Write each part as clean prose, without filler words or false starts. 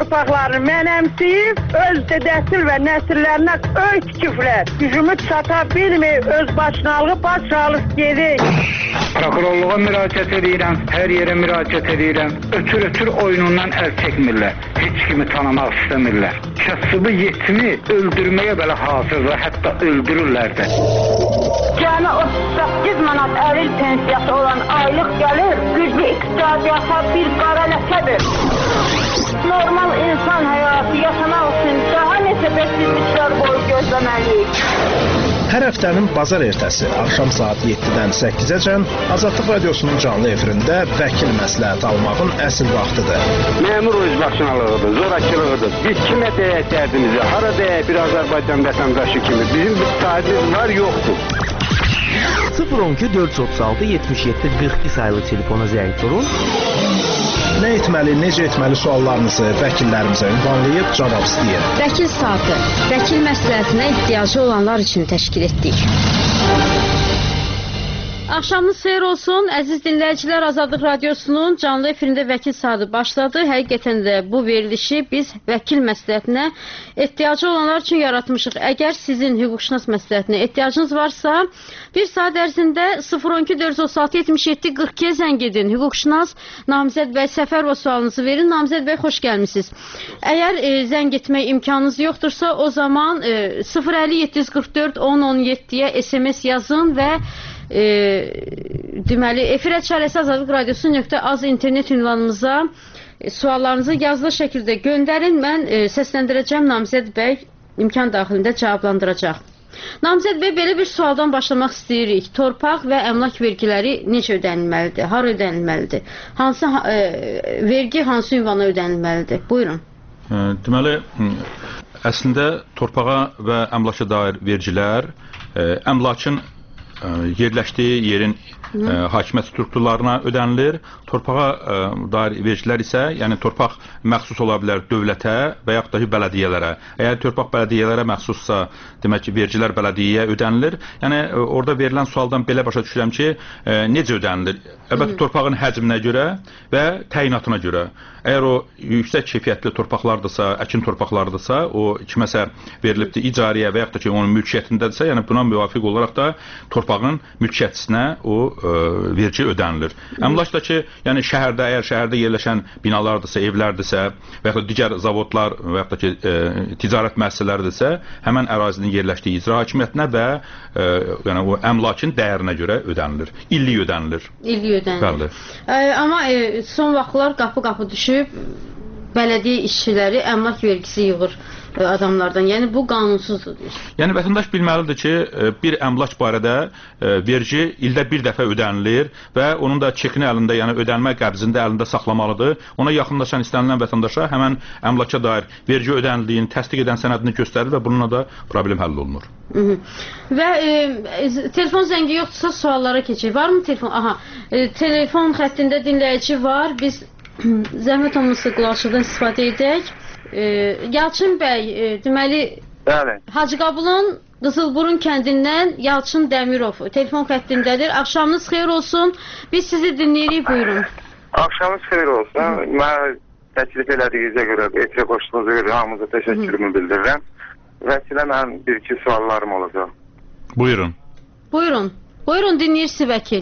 torpaqlarını mənəmsiyib, öz dədəsil və nəsillərinə öy tikiblər. Gücümü çata bilmir, öz başınalığı baş alıb gedir. Prokurorluğa müraciət edirəm, hər yerə müraciət edirəm. Ötür oyunundan əl çəkmirlər. Heç kimi tanımaq istəmirlər. Kasıbı yetimi öldürməyə belə hazırdır, hətta öldürürlər də. Cəmi 38 manat əril pensiyası olan aylıq gəlir, güclü iqtisadiyyata bir qara ləkədir. Normal insan həyatı yaşamaq üçün daha neçə bəksizliklər boyu gözləməliyik. Hər həftənin bazar ertəsi axşam saat 7-dən 8-əcən Azadlıq Radiosunun canlı efirində vəkil məsləhət almağın əsl vaxtıdır. Məmur özbaşınalığıdır, zorakılığıdır. Biz kimə deyək dərdimizi, hara deyək bir Azərbaycan vətəndaşı kimi. Bizim bir sahibimiz var, yoxdur. 012 436 77 42 sayılı telefona zəng vurun. Nə etməli, necə etməli suallarınızı vəkillərimizə ünvanlayıb cavab istəyir. Vəkil saatı, vəkil məsləhətinə ehtiyacı olanlar üçün təşkil etdik. Axşamınız xeyir olsun, əziz dinləyicilər. Azadlıq Radiosunun canlı efirində vəkil saatı başladı. Həqiqətən də bu verilişi biz vəkil məsləhətinə ehtiyacı olanlar üçün yaratmışıq. Əgər sizin hüquqşünas məsləhətinə ehtiyacınız varsa, bir saat ərzində 012 436 77 42-yə zəng edin. Hüquqşünas Namizəd bəy Səfərova sualınızı verin. Namizəd bəy, xoş gəlmisiniz. Əgər zəng etmək imkanınız yoxdursa, o zaman 050 744 1017-yə SMS yazın və deməli, efirə çarəsi Azadlıq Radiosu.az internet ünvanımıza suallarınızı yazılı şəkildə göndərin. Mən səsləndirəcəm, Namizəd bəy imkan daxilində cavablandıracaq. Namizəd bəy, belə bir sualdan başlamaq istəyirik. Torpaq və əmlak vergiləri necə ödənilməlidir? Hara ödənilməlidir? Hansı vergi hansı ünvana ödənilməlidir? Buyurun. Deməli, əslində torpağa və əmlaka dair vergilər əmlakın yerləşdiyi yerin hakimiyyət strukturlarına ödənilir. Torpağa dair vergilər isə, yəni torpaq məxsus ola bilər dövlətə və yaxud da ki, bələdiyyələrə. Əgər torpaq bələdiyyələrə məxsussa, demək ki, vergilər bələdiyyəyə ödənilir. Yəni, orada verilən sualdan belə başa düşürəm ki, necə ödənilir? Əlbəttə, torpağın həcminə görə və təyinatına görə. Əgər o yüksək keyfiyyətli torpaqlardırsa, əkin torpaqlardırsa, o kiməsə verilibdir icariyə və yaxud da ki, onun mülkiyyətindədirsə, yəni buna müvafiq olaraq da torpağın mülkiyyətçisinə o vergi ödənilir. Əmlakdakı, yəni şəhərdə, əgər şəhərdə yerləşən binalardırsa, evlərdirsə və yaxud da digər zavodlar və yaxud da ki, ticarət müəssisələridirsə, həmən ərazinin yerləşdiyi icra hakimiyyətinə və yəni o əmlakın dəyərinə görə ödənilir. İllik ödənilir. İllik ödənilir. Amma son vaxtlar qapı-qapı düşüb bələdiyyə işçiləri əmlak vergisi yığır adamlardan. Yəni bu qanunsuzdur. Yəni vətəndaş bilməlidir ki, bir əmlak barədə vergi ildə bir dəfə ödənilir və onun da çekini əlində, yəni ödənmə qəbzində əlində saxlamalıdır. Ona yaxınlaşan istənilən vətəndaşa həmən əmlaka dair vergi ödənildiyini təsdiq edən sənədini göstərir və bununla da problem həll olunur. Və telefon zəngi yoxdursa suallara keçək. Varmı telefon? Aha, telefon xəttində dinləyici var. Biz zəhmət olmasa qulaqçıdan istifadə edək. Yalçın bəy, deməli, Hacıqabulun Qızılburun kəndindən Yalçın Dəmirov telefon xəttindədir. Axşamınız xeyir olsun. Biz sizi dinləyirik, buyurun. Axşamınız xeyir olsun. Mən təklif elədiyinizə görə, etirə qoşduğunuza görə hamınıza təşəkkürümü bildirirəm. Vəkilə mənim bir-iki suallarım olacaq. Buyurun. Buyurun. Buyurun, dinləyirsiniz vəkil.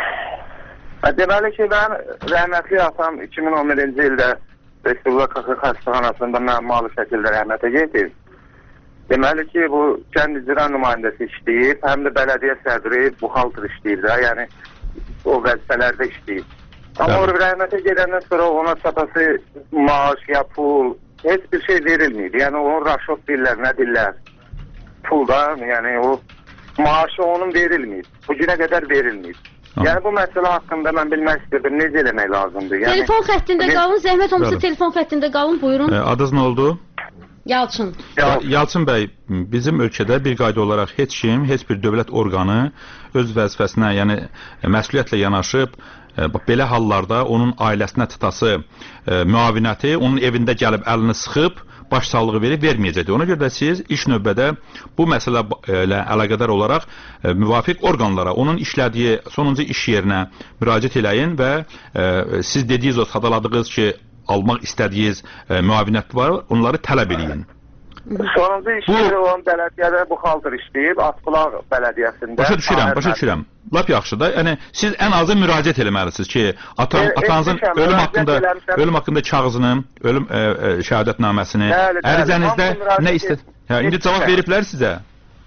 Deməli ki, mən rəhmətli atam 2011-ci ildə Respublika Xəstəxanasında məmalı şəkildə rəhmətə gedib. Deməli ki, bu kənd icra nümayəndəsi işləyib, həm də bələdiyyə sədri, buxaltır işləyib də, yəni o vəzifələrdə işləyib. Amma o rəhmətə gedəndən sonra ona çatası maaş ya pul, heç bir şey verilməyib. Yəni o raşot dillər, nə dillər, puldan, yəni o maaşı onun verilməyib. Bu günə qədər verilməyib. Yəni bu məsələ haqqında mən bilmək istəyirdim, necə eləmək lazımdır? Yəni, telefon xəttində qalın, zəhmət olmasa telefon xəttində qalın, buyurun. Adınız nə oldu? Yalçın. Yalçın bəy, bizim ölkədə bir qayda olaraq heç kim, heç bir dövlət orqanı öz vəzifəsinə, yəni məsuliyyətlə yanaşıb, belə hallarda onun ailəsinə tutası müavinəti, onun evində gəlib əlini sıxıb, başsağlığı verməyəcəkdir. Ona görə də siz ilk növbədə bu məsələ ilə əlaqədar olaraq müvafiq orqanlara, onun işlədiyi sonuncu iş yerinə müraciət eləyin və siz dediyiniz o sadaladığınız ki, almaq istədiyiniz müavinət var, onları tələb eləyin. Sonuncu işləyir olan bələdiyyədə bu xaltır işləyib, Atbulaq bələdiyyəsində. Başa düşürəm. Lap yaxşı da. Yəni siz ən azı müraciət eləməlisiniz ki, atanızın ölüm haqqında kağızını, ölüm şəhadətnaməsini, ərizənizdə nə istədiniz? İndi cavab veriblər sizə.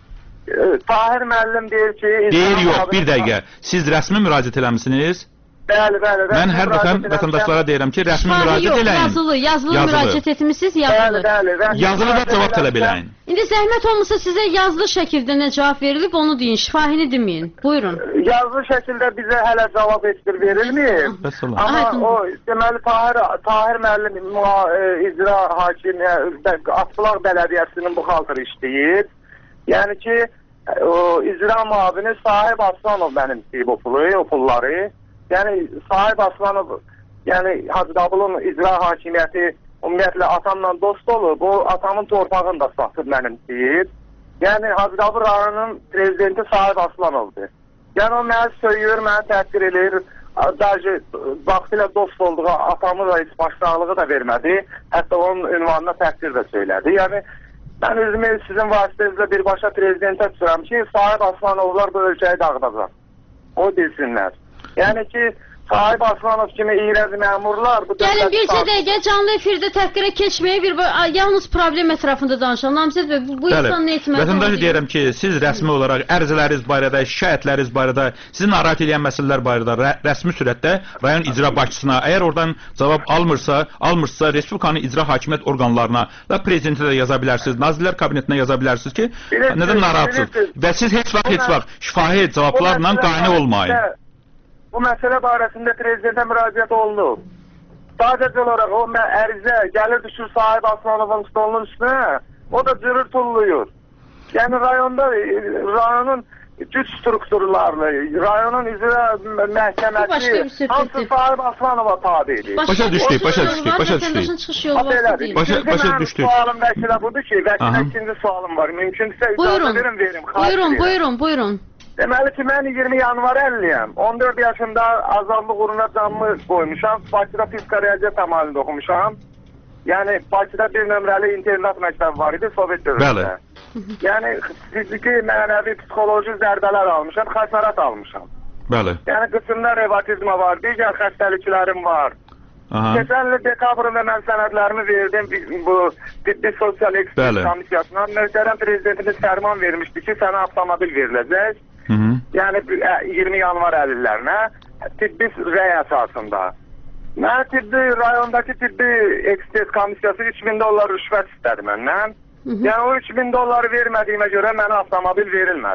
Tahir müəllim deyir ki... Deyir yox, bir dəqiqə. Siz rəsmi müraciət eləmisiniz? Bəli. Mən hər dəfə vətəndaşlara deyirəm ki, rəsmi müraciət eləyin. Yazılı müraciət etmisiniz, yazılı. Yazılı da cavab tələb eləyin. İndi zəhmət olmasa sizə yazılı şəkildə nə cavab verilib, onu deyin, şifahini deməyin. Buyurun. Yazılı şəkildə bizə hələ cavab heç bir verilməyib. Amma o, deməli, Tahir müəllim icra hakim, Atbulaq bələdiyyəsinin bu xaltır işləyir. Yəni ki, o icra müavini Sahib Aslanov mənim istəyib o pulları. Yəni Sahib Aslanov, yəni Hacı Dabulun icra hakimiyyəti ümumiyyətlə atamla dost olub, o atamın torpağını da satıb mənim deyib. Yəni Hacı Dabul rayonunun prezidenti Sahib Aslanovdur. Yəni o məni söylüyor, məni təhqir edir. Dərcə vaxtilə dost olduğu atamı da heç başsağlığı da vermədi. Hətta onun ünvanına təhqir də söylədi. Yəni mən özümü sizin vasitənizlə birbaşa prezidentə tuturam ki, Sahib Aslanovlar bu ölkəyi dağıdacaq. O bilsinlər. Yəni ki, Sahib Aslanov kimi iyrəz məmurlar... Gəlin bircə dəqiqə canlı efirdə təhqirə keçməyə yalnız problem ətrafında danışalım. Namizəd bəy, bu insan nə etməlidir? Vətəndaşı deyirəm ki, siz rəsmi olaraq ərizələriniz barədə, şikayətləriniz barədə, sizin narahat edən məsələlər barədə rəsmi sürətdə rayon icra başçısına, əgər oradan cavab almırsa, Respublikanın icra hakimiyyət orqanlarına və prezidentə də yaza bilərsiniz, Nazirlər Kabinetinə yaza bilərsiniz ki, nədən narahatsınız? Və siz heç vaxt şifahi cavablarla qane olmayın. Bu məsələ barəsində prezidentə müraciət olunub. Sadəcə olaraq o ərizə gəlir düşür Sahib Aslanovun stolunun üstünə, o da cırır tulluyur. Yəni rayonun güc strukturlarını, rayonun icra məhkəməsi hamısı Sahib Aslanova tabi edir. Başa düşdük. Başa düşdük. Sualım vəkilə budur ki, vəkilə ikinci sualım var. Mümkünsə icazə verim. Buyurun. Deməli ki, mən 20 yanvar 50-yəm. 14 yaşında azadlıq uğruna canımı qoymuşam. Bakıda fizika riyaziyyat amalında oxumuşam. Yəni, Bakıda bir nömrəli internat məktəbi var idi, Sovet dövründə. Yəni, fiziki, mənəvi, psixoloji zərbələr almışam, xəsarət almışam. Bəli. Yəni, qısımda revmatizma var, digər xəstəliklərim var. Keçən il dekabrında mən sənədlərimi verdim bu tibbi sosial ekspertiz komissiyasına. Möhtərəm prezidentimiz fərman vermişdi ki, sənə avtomobil veriləcək. Yəni 20 yanvar əlillərinə tibbi rəy əsasında. Mən rayondakı tibbi ekspertiz komissiyası $3000 rüşvət istədi məndən. Yəni o $3000 vermədiyimə görə mənə avtomobil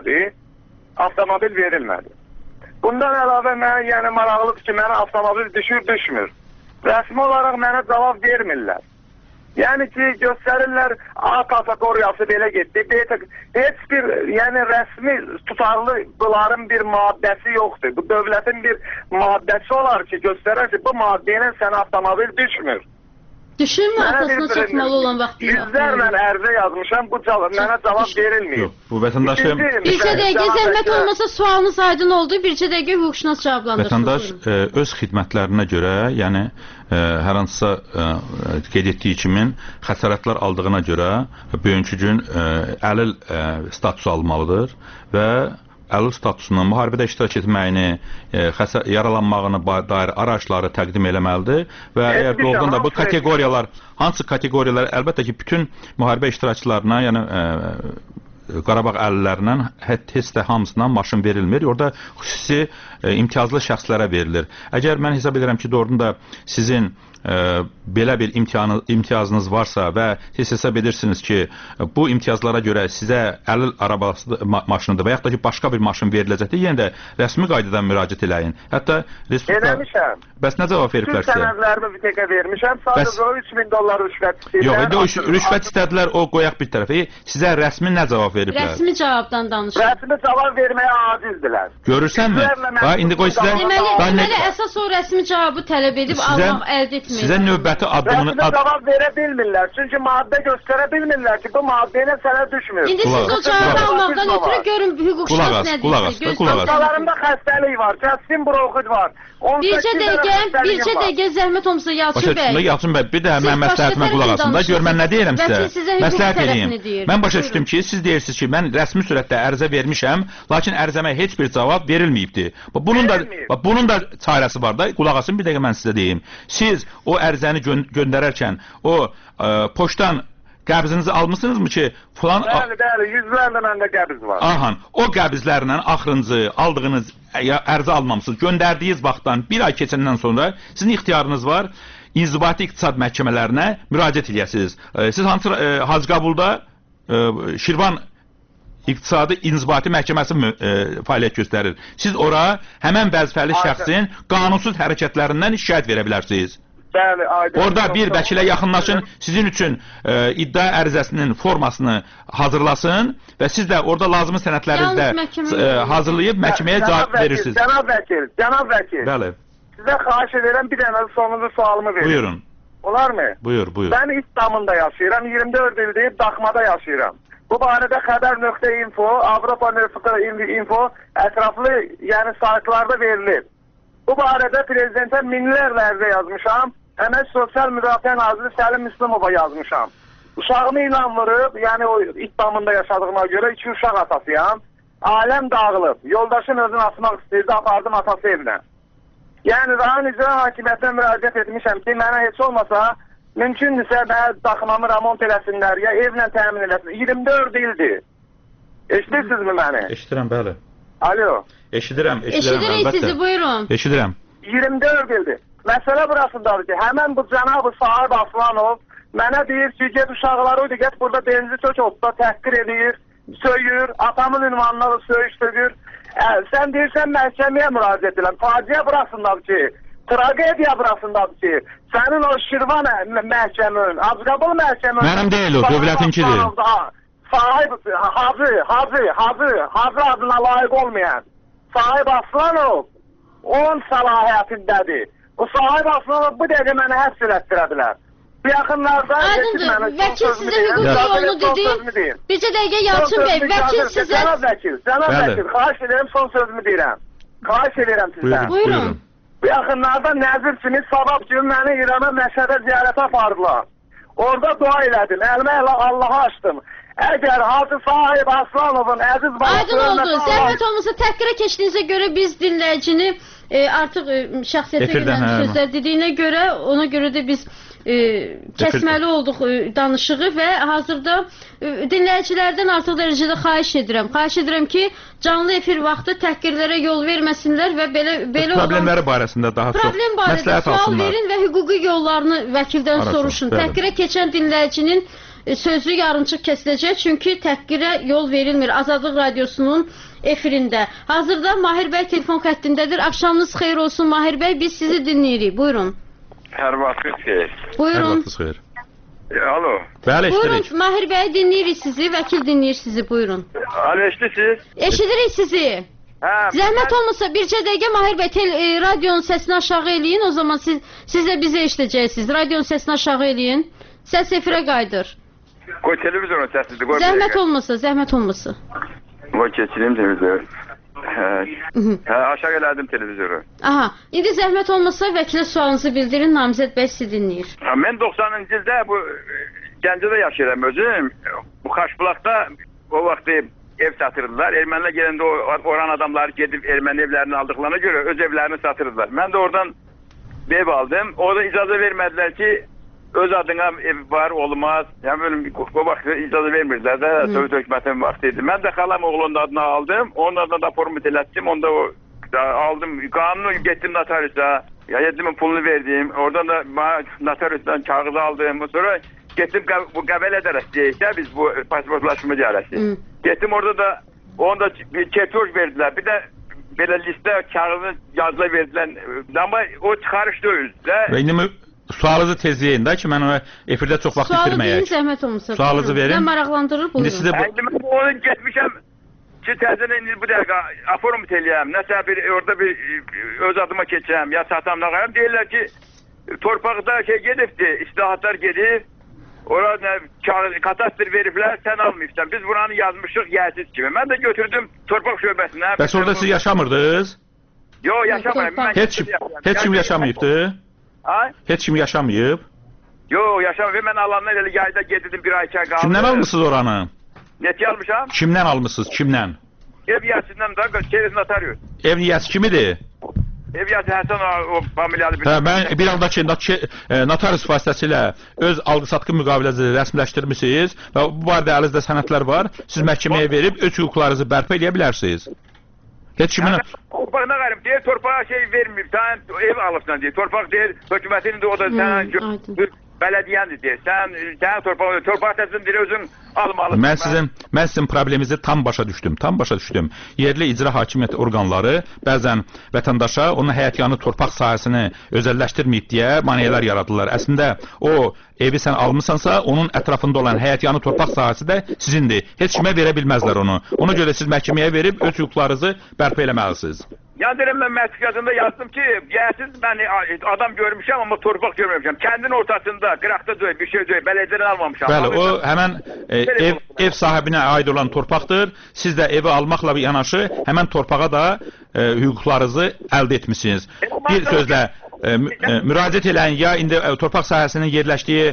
verilmədi. Bundan əlavə mən yəni maraqlıdır ki, mənə avtomobil düşmür. Rəsmi olaraq mənə cavab vermirlər. Yəni ki, göstərirlər A kateqoriyası belə getdi. Heç bir rəsmi tutarlı bunların bir maddəsi yoxdur. Bu dövlətin bir maddəsi olar ki, göstərər ki, bu maddəyə sənə avtomobil düşmür. Düşürmü atasına çatmalı olan vaxtında? Yüzlərlə ərizə yazmışam, mənə cavab verilməyib. Bu vətəndaşı... Bircə dəqiqə zəhmət olmasa sualınız aydın oldu, bircə dəqiqə hüquqşünas cavablandırsın. Vətəndaş öz xidmətlərinə görə, yəni hər hansısa qeyd etdiyi kimi xəsarətlər aldığına görə bugünkü gün əlil statusu almalıdır və əlil statusunun müharibədə iştirak etməyini, yaralanmağını dair araçları təqdim eləməlidir və əgər doğrudan da bu kateqoriyalar, hansı kateqoriyalar, əlbəttə ki, bütün müharibə iştirakçılarına, yəni Qarabağ əlillərindən heç də hamısından maşın verilmir. Orada xüsusi imtiyazlı şəxslərə verilir. Əgər mən hesab edirəm ki, doğrudan da sizin belə bir imtiyazınız varsa və siz hesab edirsiniz ki, bu imtiyazlara görə sizə əlil arabası maşınıdır və yaxud da ki, başqa bir maşın veriləcəkdir, yenə də rəsmi qaydadan müraciət eləyin. Hətta eləmişəm. Bəs nə cavab veriblər sizə? Bütün sənədlərimi bir təkə vermişəm, sadəcə o $3000 rüşvət istəyirlər. Yox, indi o rüşvət istədilər, o qoyaq bir tərəfə. Sizə rəsmi nə cavab veriblər. Rəsmi cavabdan danışın. Rəsmi cavab verməyə acizdilər. Görürsənmi? Bax indi qoy sizə Deməli əsas o rəsmi cavabı tələb edib almaq əldə etmək. Sizə növbəti addımını Rəsmi cavab verə bilmirlər. Çünki maddə göstərə bilmirlər ki, bu maddə ilə sənə düşmür. İndi siz o cavabı almaqdan ötürü görün hüquqşünas nə deyir. Qulağlarımda xəstəlik var, kəskin bronxit var. Bircə dəqiqə zəhmət olmasa Yalçın bəy. Yalçın bəy, bir də mən məsləhətimə qulaq asın da, gör mən nə deyirəm sizə. Məsləhət edeyim. Mən başa düşdüm ki, siz deyirsiniz ki, mən rəsmi surətdə ərizə vermişəm, lakin ərizəmə heç bir cavab verilməyibdir. Bunun da çarəsi var da, qulaq asın, bir dəqiqə mən sizə deyim. Siz o ərizəni göndərərkən, o poçtdan qəbzinizi almışsınızmı ki, falan... Bəli, yüzlərlə məndə qəbz var. Ahan, o qəbzlərlə axırıncı aldığınız ərizə almamısınız. Göndərdiyiniz vaxtdan bir ay keçəndən sonra sizin ixtiyarınız var, İnzibati İqtisad Məhkəmələrinə müraciət edəsiniz. Siz hansı Hacıqabulda Şirvan İqtisadi İnzibati Məhkəməsi fəaliyyət göstərir. Siz ora həmən vəzifəli şəxsin qanunsuz hərəkətlərindən şikayət verə bilərsiniz. Bəli, aydın. Orada bir vəkilə yaxınlaşın, sizin üçün iddia ərizəsinin formasını hazırlasın və siz də orada lazımi sənədlərinizi hazırlayıb məhkəməyə cavab verirsiniz. Cənab vəkil. Bəli. Sizə xahiş edirəm, bir dənə sonuncu sualımı verin. Buyurun. Olar mı? Buyur. Ben İstanbul'da yaşıyorum. 24 ildir Daxmada yaşıyorum. Bu barədə xəbər.info, Avropa.info ətraflı yəni saytlarda verilir. Bu barədə prezidentə minlərlə ərizə yazmışam. Əmək Sosial Müdafiə Naziri Səlim Müslümova yazmışam. Uşağımı inanmırıb, yəni o İstanbul'da yaşadığıma görə 2 uşaq atasıyam. Aləm dağılıb. Yoldaşın özünü asmaq istəyirdi, apardım atası evinə. Yəni rayon icra hakimiyyətinə müraciət etmişəm ki, mənə heç olmasa mümkündürsə mənə daxmamı remont eləsinlər, ya evlə təmin eləsinlər. 24 ildir. Eşidirsinizmi məni? Eşidirəm, bəli. Alo. Eşidirəm, Eşidirik sizi, buyurun. Eşidirəm. 24 ildir. Məsələ burasındadır ki, həmən bu cənab-ı sahib Aslanov mənə deyir ki, get uşaqları, get burada benzi çök otda təhqir edir, söyür, atamın ünvanına da söyüşdürür. Sən deyirsən məhkəməyə müraciət edirəm. Faciə burasındadır ki, tragediya burasındadır ki, sənin o Şirvan məhkəmün, Hacıqabul məhkəmün... Mənim deyil o, dövlətinkidir. Sahib, Hacı adına layiq olmayan sahib Aslanov onun səlahiyyətindədir. O sahib Aslanov bu dəqiqə mənə həbs elətdirə bilər. Bu yaxınlarda... Aydındır, vəkil sizə hüquqi yolunu dedi. Bircə dəqiqə Yalçın bəy, vəkil sizə... Cənab vəkil, xahiş edirəm, son sözümü deyirəm. Xahiş edirəm sizdən. Buyurun. Bu yaxınlarda Nəzir kimi sabab kimi məni İrana Məşədə ziyarətə apardılar. Orada dua elədim, əlmə Allah'a açdım. Əgər Hacı Sahib Aslanovun əziz babası... Aydın oldu, zəhmət olmasa təhqirə keçdiyinizə görə biz dinləyicini artıq şəxsiyyətə gələn sözlər dediyinə görə, ona görə də biz kəsməli olduq danışığı və hazırda dinləyicilərdən artıq dərəcədə xahiş edirəm ki, canlı efir vaxtı təhqirlərə yol verməsinlər və belə problemləri barəsində daha çox məsləhət alsınlar. Sual verin və hüquqi yollarını vəkildən soruşun. Təhqirə keçən dinləyicinin sözü yarımçıq kəsiləcək, çünki təhqirə yol verilmir Azadlıq Radiosunun efirində. Hazırda Mahir bəy telefon xəttindədir. Axşamınız xeyir olsun Mahir bəy, biz sizi dinləyirik. Buyurun. Hər vaxtınız xeyir. Buyurun. Hər vaxtınız xeyir. Alo. Bəli, eşidirik. Buyurun Mahir bəy, dinləyirik sizi, vəkil dinləyir sizi. Buyurun. Alo, eşidirsiniz? Eşidirik sizi. Zəhmət olmasa bircə dəqiqə Mahir bəy radionun səsini aşağı eləyin, o zaman siz də bizi eşidəcəksiniz. Radionun səsini aşağı eləyin. Səs efirə qayıdır. Qoy televizorun səsidir. Zəhmət olmasa. Qoy keçireyim televizoru. Aşağı elədim televizoru. Aha, indi zəhmət olmasa vəkilə sualınızı bildirin, Namizəd bəy sizi dinləyir. Mən 90-cı ildə bu Gəncədə yaşayıram özüm. Bu Xaşbulaqda o vaxt ev satırdılar. Ermənilər gələndə oran adamları gedib erməni evlərini aldıqlarına görə öz evlərini satırdılar. Mən də oradan ev aldım. Orada icazə vermədilər ki, öz adına ev var, olmaz. Yəni o vaxt icazə vermirdilər də, Sovet hökumətinin vaxtı idi. Mən də xalam oğlunun adına aldım. Onun adına da format elətdim. Onda aldım. Qanunu getdim notariusa. Yedimin pulunu verdim. Oradan da notariusdan kağıdı aldım. Sonra getdim bu qəbələ dərəsi biz bu pasportlaşma dərəsi. Getdim orada da onda bir ketoj verdilər. Bir də belə listə kağıdı yazıla verdilər. Amma o çıxarış deyil. Və indi Sualınızı tezləyin də ki, mən ona efirdə çox vaxt Sualı itirməyək. deyin, zəhmət olmasa. Sualınızı verin. Nə maraqlandırır, İndi buyurun. sizə Mən onu getmişəm ki, təzədən indi bu dəqiqə aforum eləyəm, nəsə orada bir öz adıma keçəm, ya satamda qayım. Deyirlər ki, torpaqda gedibdi, islahatlar gedib, orada katastr veriblər, sən almayıbsan. Biz buranı yazmışıq yersiz kimi. Mən də götürdüm torpaq şöbəsinə. Bəs orada siz yaşamırdınız? Yox, yaşamayım. Heç kim yaşamayıbdı? Ay? Heç kim yaşamayıb? Yox, yaşamayım. Mən alandan elə yayda gedirdim, bir ay iki ay qaldı. Kimdən almışsınız oranı? Neti almışam? Kimdən almışsınız, kimdən? Ev yəsindən də çeyiz notarius. Ev niyəsi kimidir? Ev yəsi Həsən o familiyalı bir... Hə, mən bir anda ki, notarius vasitəsilə öz alqı-satqı müqaviləsini rəsmiləşdirmişsiniz və bu barədə əlinizdə sənədlər var. Siz məhkəməyə verib öz hüquqlarınızı bərpa edə bilərsiniz. Heç kimin... Torpağına qarım, deyir, torpağa verməyib, sən ev alıbsan deyir. Torpaq deyir, hökumətin indi o da sən bələdiyyəndir deyir. Sən torpaq təslim deyir, özün almalısın. Mən sizin probleminizi tam başa düşdüm. Yerli icra hakimiyyət orqanları bəzən vətəndaşa onun həyətyanı torpaq sahəsini özəlləşdirməyib deyə maneələr yaradırlar. Əslində o evi sən almısansa, onun ətrafında olan həyətyanı torpaq sahəsi də sizindir. Heç kimə verə bilməzlər onu. Ona görə siz məhkəməyə verib öz hüquqlarınızı bərpa eləməlisiniz. Yəni deyirəm, mən məhkəməsində yazdım ki, yəsiz mən adam görmüşəm, amma torpaq görməmişəm. Kəndin ortasında, qıraqda döyüb, bir şey döyüb, bələdiyədən almamışam. Bəli, o həmən ev sahibinə aid olan torpaqdır. Siz də evi almaqla yanaşı, həmən torpağa da hüquqlarınızı əldə etmişsiniz. Bir sözlə, müraciət eləyən ya indi torpaq sahəsinin yerləşdiyi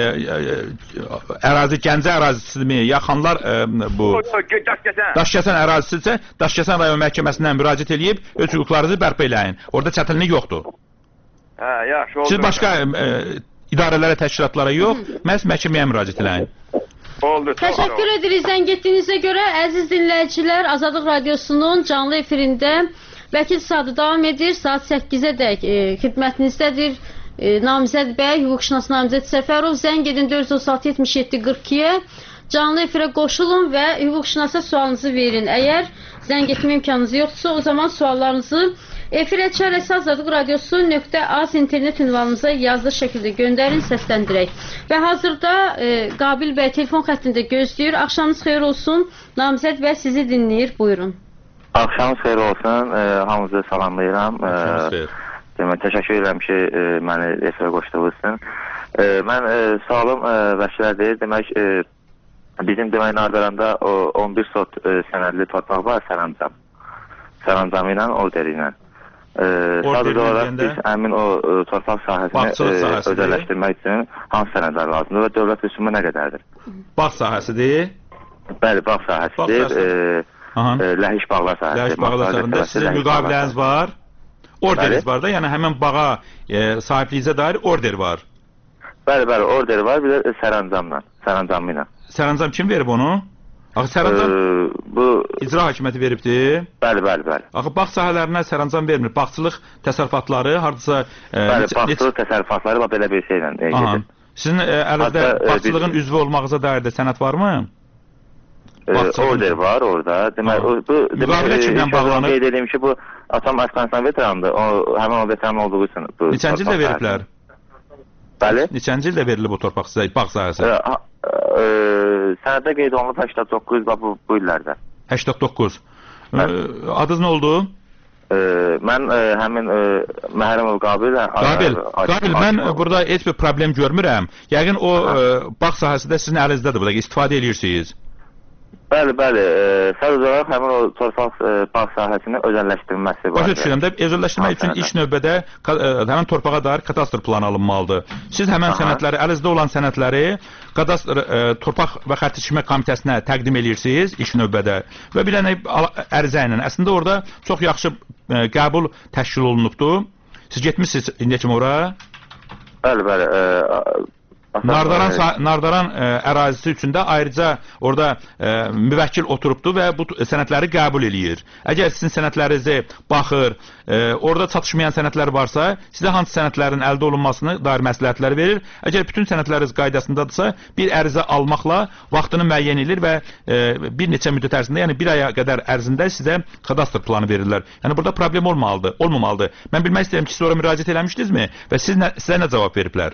ərazi Gəncə ərazisidirmi, ya Xanlar bu Daşkəsən ərazisidirsə, Daşkəsən rayon məhkəməsindən müraciət eləyib öz hüquqlarınızı bərpa eləyin. Orada çətinlik yoxdur. Hə, yaxşı oldu. Siz başqa idarələrə, təşkilatlara yox, məhz məhkəməyə müraciət eləyin. Oldu. Təşəkkür edirik zəng etdiyinizə görə. Əziz dinləyicilər, Azadlıq Radiosunun canlı efirində Vəkil Sadı davam edir. Saat 8-ədək xidmətinizdədir. Namizəd bəy, hüquqşünas Namizəd Səfərov, zəng edin 436-77-42-yə. Canlı efirə qoşulun və hüquqşünasa sualınızı verin. Əgər zəng etmə imkanınız yoxdursa, o zaman suallarınızı efirə@azadlıqradiosu.az internet ünvanımıza yazılı şəkildə göndərin, səsləndirək. Və hazırda Qabil bəy telefon xəttində gözləyir. Axşamınız xeyir olsun. Namizəd bəy sizi dinləyir. Buyurun. Axşamınız xeyir olsun. Hamınızı salamlayıram. Təşəkkür edirəm ki, məni efirə qoşduğunuz üçün. Mən sualım vəkillərdir. Demək, bizim Nardaranda 11 sot sənədli torpaq var, sərəncamı ilə, orderi ilə. Sadəcə olaraq biz həmin o torpaq sahəsini özəlləşdirmək üçün hansı sənədlər lazımdır və dövlət rüsumu nə qədərdir? Bağ sahəsidir? Bəli, bağ sahəsidir. Ləhиш bağlar sahəsidir. Ləhиш bağlar sahəsində sizin müqaviləniz var, orderiniz var da, yəni həmin bağa sahibliyinizə dair order var. Bəli, order var, bir də sərəncamı ilə. Sərəncam kim verib onu? Axı sərəncam bu icra hakimiyyəti veribdir. Bəli. Axı bağ sahələrinə sərəncam vermir. Bağçılıq təsərrüfatları hardasa bağçılıq təsərrüfatları belə bir şeylə gedir. Sizin əlinizdə bağçılığın üzvü olmağınıza dair də sənəd varmı? Order var orada. Demək, müqavilə kimlə bağlanır? Qeyd edeyim ki, bu atam Əfqanistan veteranıdır. Həmin o veteran olduğu üçün neçənci ildə veriblər? Bəli. Neçənci ildə verilib bu torpaq bağ sahəsi? Sənəddə qeyd olunub 89 bu illərdə. 89. Adınız nə oldu? Mən həmin Məhrəmov Qabil. Qabil, mən burada heç bir problem görmürəm. Yəqin o bağ sahəsi də sizin əlinizdədir, burada istifadə edirsiniz. Bəli. Sadəcə olaraq həmin o torpaq bağ sahəsinin özəlləşdirilməsi var. Başa düşürəm də, özəlləşdirmək üçün ilk növbədə həmin torpağa dair kadastr planı alınmalıdır. Siz həmin sənədləri, əlinizdə olan sənədləri torpaq və xərtləşmə komitəsinə təqdim edirsiniz ilk növbədə və bir dənə ərizə ilə. Əslində orada çox yaxşı qəbul təşkil olunubdur. Siz getmişsiniz indiyə kimi ora? Bəli. Nardaran ərazisi üçün də ayrıca orada müvəkkil oturubdur və bu sənədləri qəbul eləyir. Əgər sizin sənədlərinizi baxır, orada çatışmayan sənədlər varsa, sizə hansı sənədlərin əldə olunmasını dair məsləhətlər verir. Əgər bütün sənədləriniz qaydasındadırsa, bir ərizə almaqla vaxtını müəyyən edir və bir neçə müddət ərzində, yəni bir aya qədər ərzində sizə kadastr planı verirlər. Yəni burada problem olmamalıdır. Mən bilmək istəyirəm ki, siz oraya müraciət eləmişdinizmi və sizə nə cavab veriblər?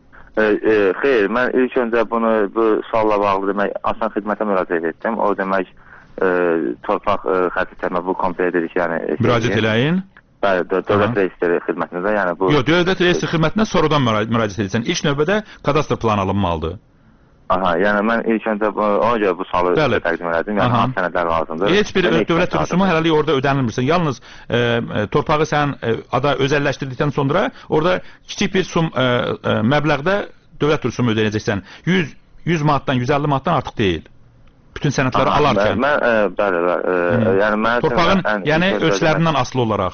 Xeyr, mən ilk öncə bu sualla bağlı demək, Asan xidmətə müraciət etdim. O demək, torpaq xəritəmə bu komiteyə dedi ki, yəni... Müraciət eləyin? Bəli, dövlət reistri xidmətinizə, yəni bu... Yox, dövlət reistri xidmətinə sonradan müraciət edirsən. İlk növbədə kadastr planı alınmalıdır. Aha, yəni mən ilk öncə ona görə bu sualı təqdim elədim. Yəni hansı sənədlər lazımdır? Heç bir dövlət rüsumu hələlik orada ödənilmirsən. Yalnız torpağı sən ada özəlləşdirdikdən sonra orada kiçik bir məbləğdə dövlət rüsumu ödənəcəksən. 100 manatdan, 150 manatdan artıq deyil. Bütün sənədləri alarkən. Bəli, yəni mən torpağın, yəni ölçülərindən asılı olaraq.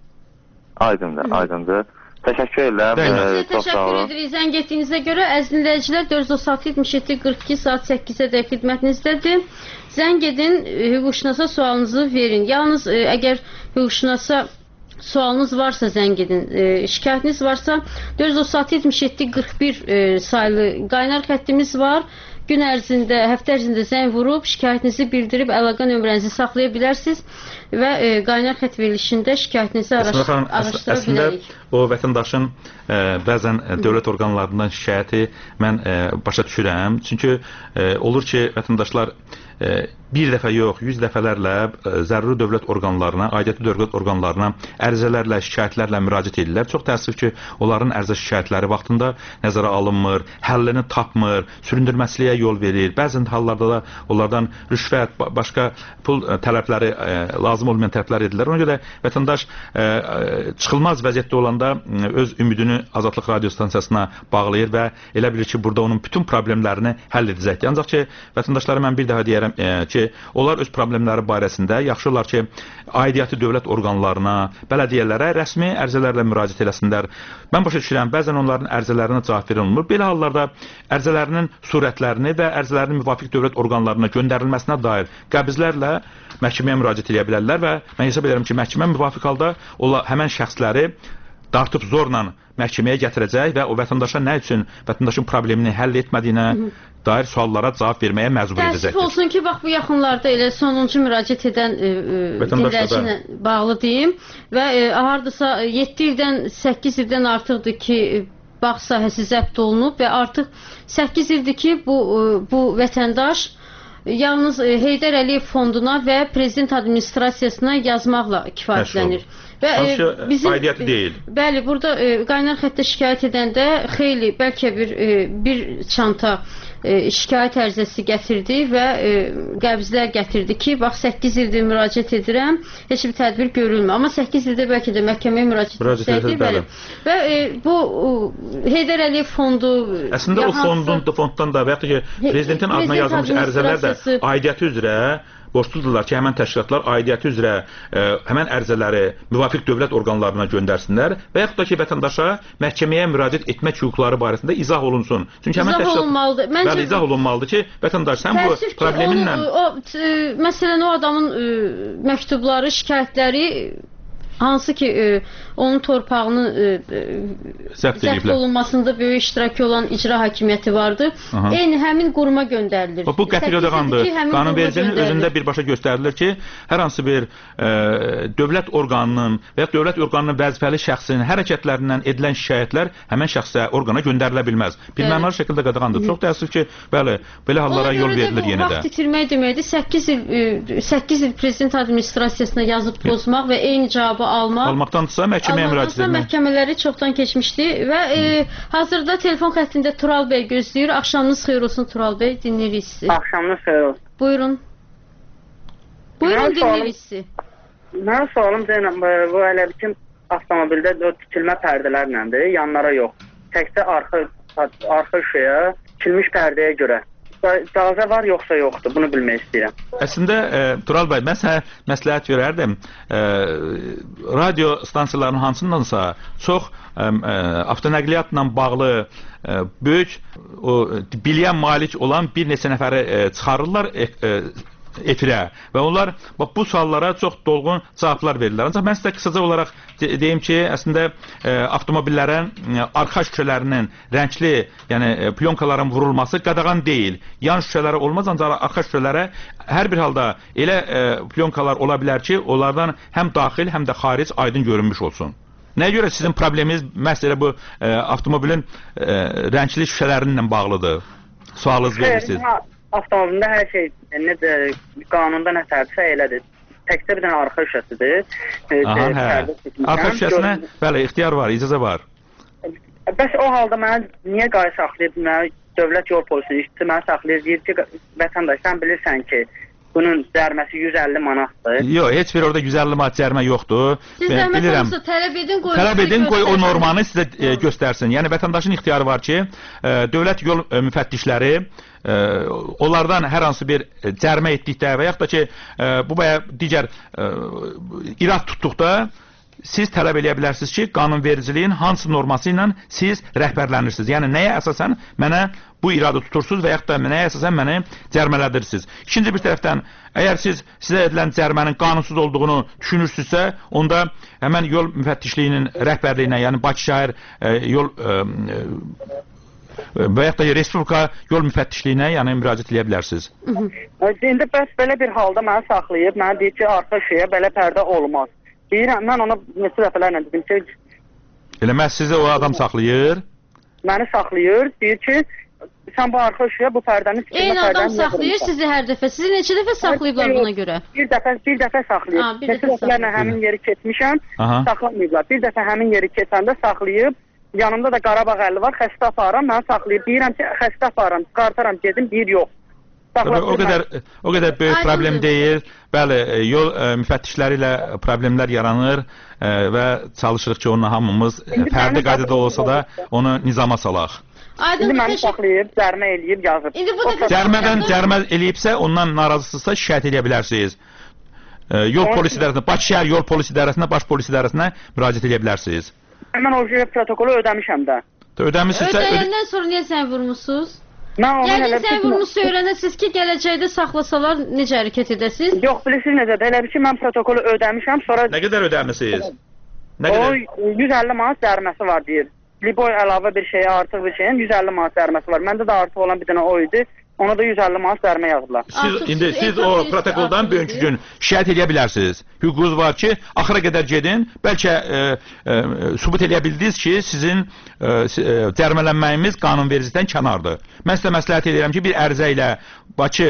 Aydındır. Təşəkkür edirəm. Təşəkkür edirik. Zəng etdiyinizə görə əziz dinləyicilər 436-77-42 saat 8-ə də xidmətinizdədir. Zəng edin, hüquqşünasa sualınızı verin. Yalnız əgər hüquqşünasa sualınız varsa zəng edin. Şikayətiniz varsa 436-77-41 sayılı qaynar xəttimiz var. Gün ərzində, həftə ərzində zəng vurub, şikayətinizi bildirib, əlaqə nömrənizi saxlaya bilərsiniz və qaynar xətt verilişində şikayətinizi araşdıra bilərik. O vətəndaşın bəzən dövlət orqanlarından şikayəti mən başa düşürəm. Çünki olur ki, vətəndaşlar bir dəfə yox, 100 dəfələrlə zəruri dövlət orqanlarına, aidiyyatı dövlət orqanlarına ərizələrlə, şikayətlərlə müraciət edirlər. Çox təəssüf ki, onların ərizə şikayətləri vaxtında nəzərə alınmır, həllini tapmır, süründürməçiliyə yol verir. Bəzən hallarda da onlardan rüşvət, başqa pul tələbləri, lazım olmayan tələblər edirlər. Ona görə vətəndaş çıxılmaz vəziyyətdə olanda öz ümidini Azadlıq Radio stansiyasına bağlayır və elə bilir ki, burada onun bütün problemlərini həll edəcəkdir. Ancaq ki, vətəndaşlara mən bir daha deyərəm ki, onlar öz problemləri barəsində yaxşı olar ki, aidiyyatı dövlət orqanlarına, bələdiyyələrə rəsmi ərizələrlə müraciət eləsinlər. Mən başa düşürəm, bəzən onların ərizələrinə cavab verilmir. Belə hallarda ərizələrinin surətlərini və ərizələrinin müvafiq dövlət orqanlarına göndərilməsinə dair qəbizlərlə məhkəməyə müraciət edə bilərlər və mən hesab edirəm ki, məhkəmə müvafiq halda həmən şəxsləri dartıb zorla məhkəməyə gətirəcək və o vətəndaşa nə üçün vətəndaşın problemini həll etmədiyinə dair suallara cavab verməyə məcbur edəcəkdir. Təəssüf olsun ki, bax bu yaxınlarda elə sonuncu müraciət edən dinləyici ilə bağlı deyim və hardasa 7 ildən 8 ildən artıqdır ki, bağ sahəsi zəbt olunub və artıq 8 ildir ki, bu vətəndaş yalnız Heydər Əliyev fonduna və prezident administrasiyasına yazmaqla kifayətlənir. Aidiyyatı deyil. Bəli, burada qaynar xəttə şikayət edəndə xeyli, bəlkə bir çanta şikayət ərizəsi gətirdi və qəbzlər gətirdi ki, bax 8 ildir müraciət edirəm, heç bir tədbir görülmür. Amma 8 ildə bəlkə də məhkəməyə müraciət edir. Və bu Heydər Əliyev fondu... Əslində o fonddan da və yaxud da ki, prezidentin adına yazılmış ərizələr də aidiyyatı üzrə borcludurlar ki, həmən təşkilatlar aidiyyatı üzrə həmən ərizələri müvafiq dövlət orqanlarına göndərsinlər və yaxud da ki, vətəndaşa məhkəməyə müraciət etmək hüquqları barəsində izah olunsun. Çünki həmən təşkilat izah olunmalıdır ki, vətəndaş sən bu probleminlə... Məsələn, o adamın məktubları, şikayətləri hansı ki, onun torpağının zəbt olunmasında böyük iştirakı olan icra hakimiyyəti vardır. Eyni həmin quruma göndərilir. Bu qəti qadağandır. Qanunvericinin özündə birbaşa göstərilir ki, hər hansı bir dövlət orqanının və ya dövlət orqanının vəzifəli şəxsinin hərəkətlərindən edilən şikayətlər həmən şəxsə, orqana göndərilə bilməz. Bilməməli şəkildə qadağandır. Çox təəssüf ki, bəli, belə hallara yol verilir yenə də. Vaxt itirmək deməkdir, 8 il prezident administrasiyasına yazıb pozmaq və eyni cavabı almaqdansa məhkəməyə müraciət etmək. Məhkəmələri çoxdan keçmişdi və hazırda telefon xəttində Tural bəy gözləyir. Axşamınız xeyir olsun Tural bəy, dinləyirik sizi. Axşamınız xeyir olsun. Buyurun. Buyurun, dinləyirik sizi. Mənim sualım Zeynəb, bu elə bütün avtomobildə tikilmə pərdələrləndir, yanlara yox. Təkcə arxa şüşəyə tikilmiş pərdəyə görə cazə var yoxsa yoxdur, bunu bilmək istəyirəm. Əslində Tural bəy, mən sənə məsləhət verərdim. Radio stansiyalarının hansındansa çox avtonəqliyyatla bağlı böyük o biliyə malik olan bir neçə nəfəri çıxarırlar efirə və onlar bu suallara çox dolğun cavablar verirlər. Ancaq mən sizə qısaca olaraq deyim ki, əslində avtomobillərin arxa şüşələrinin rəngli, yəni plyonkaların vurulması qadağan deyil. Yan şüşələri olmaz, ancaq arxa şüşələrə hər bir halda elə plyonkalar ola bilər ki, onlardan həm daxil, həm də xaric aydın görünmüş olsun. Nəyə görə sizin probleminiz məhz elə bu avtomobilin rəngli şüşələrinlə bağlıdır? Sualınız verirsiniz. Avtomobilində hər şey necə qanunda nə tərsə elədir. Təkcə bir dənə arxa şüşəsidir. Arxa şüşəsinə bəli, ixtiyar var, icazə var. Bəs o halda mənə niyə qayı saxlayıb, dövlət yol polisinin işçisi mənə saxlayır, deyir ki, vətəndaş, sən bilirsən ki, bunun cərməsi 150 manatdır. Yox, heç bir orada 150 manat cərmə yoxdur. Siz zəhmət olursa tələb edin, qoy. Tələb edin, qoy o normanı sizə göstərsin. Yəni vətəndaşın ixtiyarı var ki, dövlət yol müfəttişləri onlardan hər hansı bir cərmə etdikdə və yaxud da ki, bu və ya digər irad tutduqda siz tələb eləyə bilərsiniz ki, qanunvericiliyin hansı norması ilə siz rəhbərlənirsiniz. Yəni nəyə əsasən mənə bu iradı tutursunuz və yaxud da nəyə əsasən məni cərmələdirirsiniz. İkinci bir tərəfdən, əgər siz sizə edilən cərmənin qanunsuz olduğunu düşünürsünüzsə, onda həmən yol müfəttişliyinin rəhbərliyinə, yəni Bakı şəhər yol və yaxud da Respublika yol müfəttişliyinə, yəni müraciət edə bilərsiniz. İndi bəs belə bir halda məni saxlayıb, mənə deyir ki, arxa şüşəyə belə pərdə olmaz. Deyirəm, mən ona neçə dəfələrlə dedim ki... Elə məhz sizi o adam saxlayır? Məni saxlayır, deyir ki, sən bu arxa şüşəyə bu pərdəni... Eyni adam saxlayır sizi hər dəfə. Sizi neçə dəfə saxlayıblar buna görə? Bir dəfə saxlayır. Neçə dəfələrlə həmin yeri keçmişəm, saxlamayıblar. Bir dəfə həmin yeri keçəndə saxlayıb, yanımda da Qarabağ 50 var, xəstə aparam, mənə saxlayıb. Deyirəm ki, xəstə aparam, çıxartaram, gedim, deyir, yox. O qədər böyük problem deyil. Bəli, yol müfəttişləri ilə problemlər yaranır və çalışırıq ki, onunla hamımız fərdi qaydada olsa da onu nizama salaq. İndi məni saxlayıb, cərmə eləyib, yazıb. Cərmə eləyibsə, ondan narazısınızsa şikayət edə bilərsiniz. Yol polis idarəsinə, Bakı şəhər yol polis idarəsinə, baş polis idarəsinə müraciət edə bilərsiniz. Mən o protokolu ödəmişəm də. Ödəyəndən sonra niyə sən vurmuşsunuz? Yəni sən vurmuşsa öyrənəsiniz ki, gələcəkdə saxlasalar necə hərəkət edəsiniz? Yox, bilirsiniz necə, elə bir ki, mən protokolu ödəmişəm, sonra... Nə qədər ödəmişsiniz? O 150 manat cərməsi var deyir. Liboy əlavə bir şeyə, artıq bir şeyin 150 manat cərməsi var. Məndə də artıq olan bir dənə o idi. Ona da 150 manat cərmə yazdılar. Siz o protokoldan bugünkü gün şikayət edə bilərsiniz. Hüququnuz var ki, axıra qədər gedin. Bəlkə sübut edə bildiniz ki, sizin cərmələnməyimiz qanunvericilikdən kənardır. Mən sizə məsləhət edirəm ki, bir ərizə ilə Bakı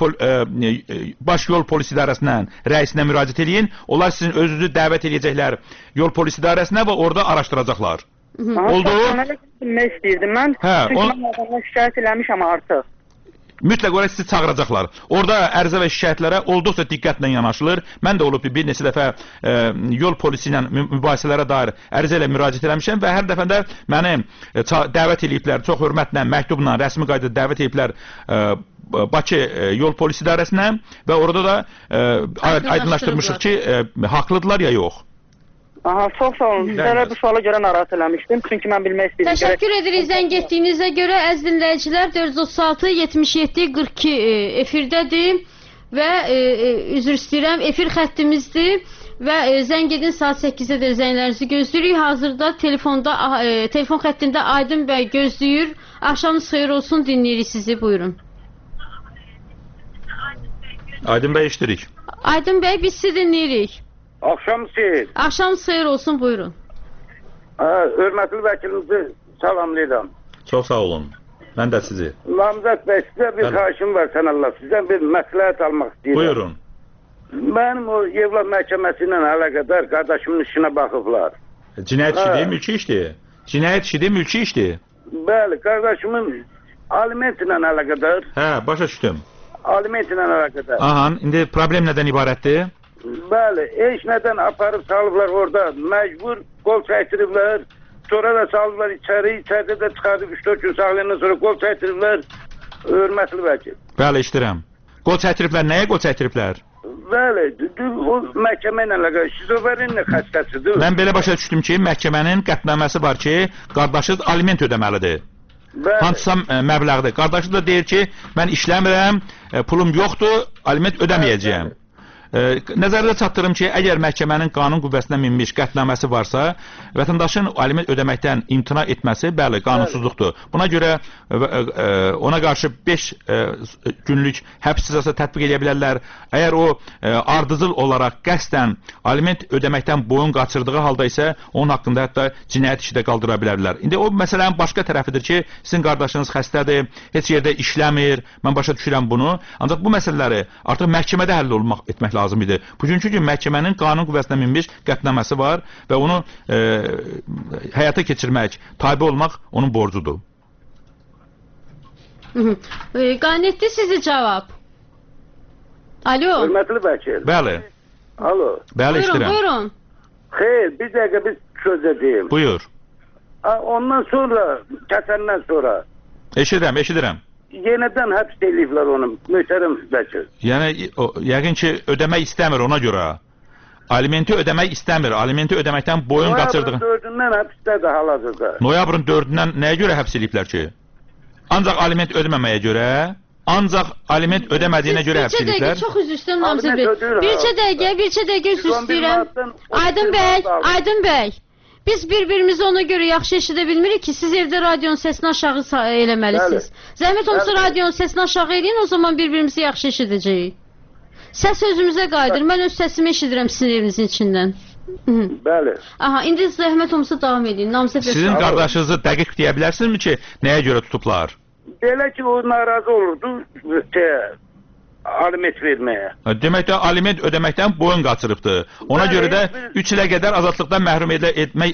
baş yol polis idarəsindən rəisinə müraciət edin. Onlar sizin özünüzü dəvət edəcəklər yol polis idarəsinə və orada araşdıracaqlar. Oldu? Nə istəyirdim mən? Çünki mən adamla şikayət eləmişəm artıq. Mütləq oraya sizi çağıracaqlar. Orada ərizə və şikayətlərə olduqca diqqətlə yanaşılır. Mən də olub bir neçə dəfə yol polisi ilə mübahisələrə dair ərizə ilə müraciət eləmişəm və hər dəfəndə məni dəvət ediblər, çox hörmətlə, məktubla, rəsmi qaydada dəvət ediblər Bakı yol polisi idarəsinə və orada da aydınlaşdırmışıq ki, haqlıdırlar ya yox. Aha, çox sağ olun. Sizlərə bu suala görə narahat eləmişdim. Çünki mən bilmək istəyirdim. Təşəkkür edirik zəng etdiyinizə görə. Əziz dinləyicilər, 436 77 42 efirdədir və üzr istəyirəm, efir xəttimizdir və zəng edin saat 8-də də zənglərinizi gözləyirik. Hazırda telefon xəttində Aydın bəy gözləyir. Axşamınız xeyir olsun, dinləyirik sizi. Buyurun. Aydın bəy işləyirik. Aydın bəy, biz sizi dinləyirik. Axşam xeyir. Axşamınız xeyir olsun, buyurun. Hörmətli vəkilimizi salamlayıram. Çox sağ olun. Mən də sizi. Namzət bəy, sizə bir xahişim var sən Allah. Sizdən bir məsləhət almaq istəyirəm. Buyurun. Mənim o Yevlax məhkəməsi ilə əlaqədar qardaşımın işinə baxıblar. Cinayət işidir, mülki işdir. Cinayət işidir, mülki işdir. Bəli, qardaşımın aliment ilə əlaqədar. Hə, başa düşdüm. Aliment ilə əlaqədar. Aha, indi problem nədən ibarətdir? Bəli, heç nədən aparıb salıblar orada, məcbur qol çəkdiriblər, sonra da salıblar içəridə də çıxardıb 3-4 gün sağlayandan sonra qol çəkdiriblər, Hörmətli vəkil. Bəli, eşidirəm. Qol çəkdiriblər, nəyə qol çəkdiriblər? Bəli, o məhkəmə ilə əlaqəli şizofreniya xəstəsidir. Mən belə başa düşdüm ki, məhkəmənin qətnaməsi var ki, qardaşınız aliment ödəməlidir. Hansısa məbləğdir. Qardaşı da deyir ki, mən işləmirəm, pulum yoxdur, aliment ödəməyəcəyəm. Nəzərdə çatdırım ki, əgər məhkəmənin qanun qüvvəsinə minmiş qətnaməsi varsa, vətəndaşın aliment ödəməkdən imtina etməsi, bəli, qanunsuzluqdur. Buna görə ona qarşı 5 günlük həbs cəzası tətbiq edə bilərlər. Əgər o ardıcıl olaraq qəsdən aliment ödəməkdən boyun qaçırdığı halda isə onun haqqında hətta cinayət işi də qaldıra bilərlər. İndi o məsələnin başqa tərəfidir ki, sizin qardaşınız xəstədir, heç yerdə işləmir, mən başa düşürəm bunu. Ancaq bu məsələləri artıq məhkəmədə həll etmək lazım idi. Bugünkü gün məhkəmənin qanun qüvvəsinə minmiş qətnaməsi var və onu həyata keçirmək, tabe olmaq onun borcudur. Qanetli sizi cavab. Alo. Hörmətli vəkil. Bəli. Alo. Bəli, işdirəm. Buyurun. Xeyr, bir dəqiqə biz çözəcəyim. Buyur. Ondan sonra, kəsəndən sonra. Eşidirəm. Yenidən həbs eləyiblər onu, möhtərəm vəkil. Yəni, yəqin ki, ödəmək istəmir ona görə. Alimenti ödəmək istəmir. Alimenti ödəməkdən boyun qaçırdığı. Noyabrın 4-dən həbsdədir hal-hazırda. Noyabrın 4-dən nəyə görə həbs eləyiblər ki? Ancaq aliment ödəməməyə görə, ancaq aliment ödəmədiyinə görə həbs eləyiblər. Çox üzr istəyirəm Namzəd bəy. Bircə dəqiqə üzr istəyirəm. Aydın bəy. Biz bir-birimizi ona görə yaxşı eşidə bilmirik ki, siz evdə radionun səsini aşağı eləməlisiniz. Zəhmət olsa radionun səsini aşağı eləyin, o zaman bir-birimizi yaxşı eşidəcəyik. Səs özümüzə qayıdır. Mən öz səsimi eşidirəm sizin evinizin içindən. Bəli. Aha, indi zəhmət olsa davam edin. Sizin qardaşınızı dəqiq deyə bilərsinizmi ki, nəyə görə tutublar? Belə ki, o narazı olurdu aliment verməyə. Demək də aliment ödəməkdən boyun qaçırıbdır. Ona görə də 3 ilə qədər azadlıqdan məhrum etmək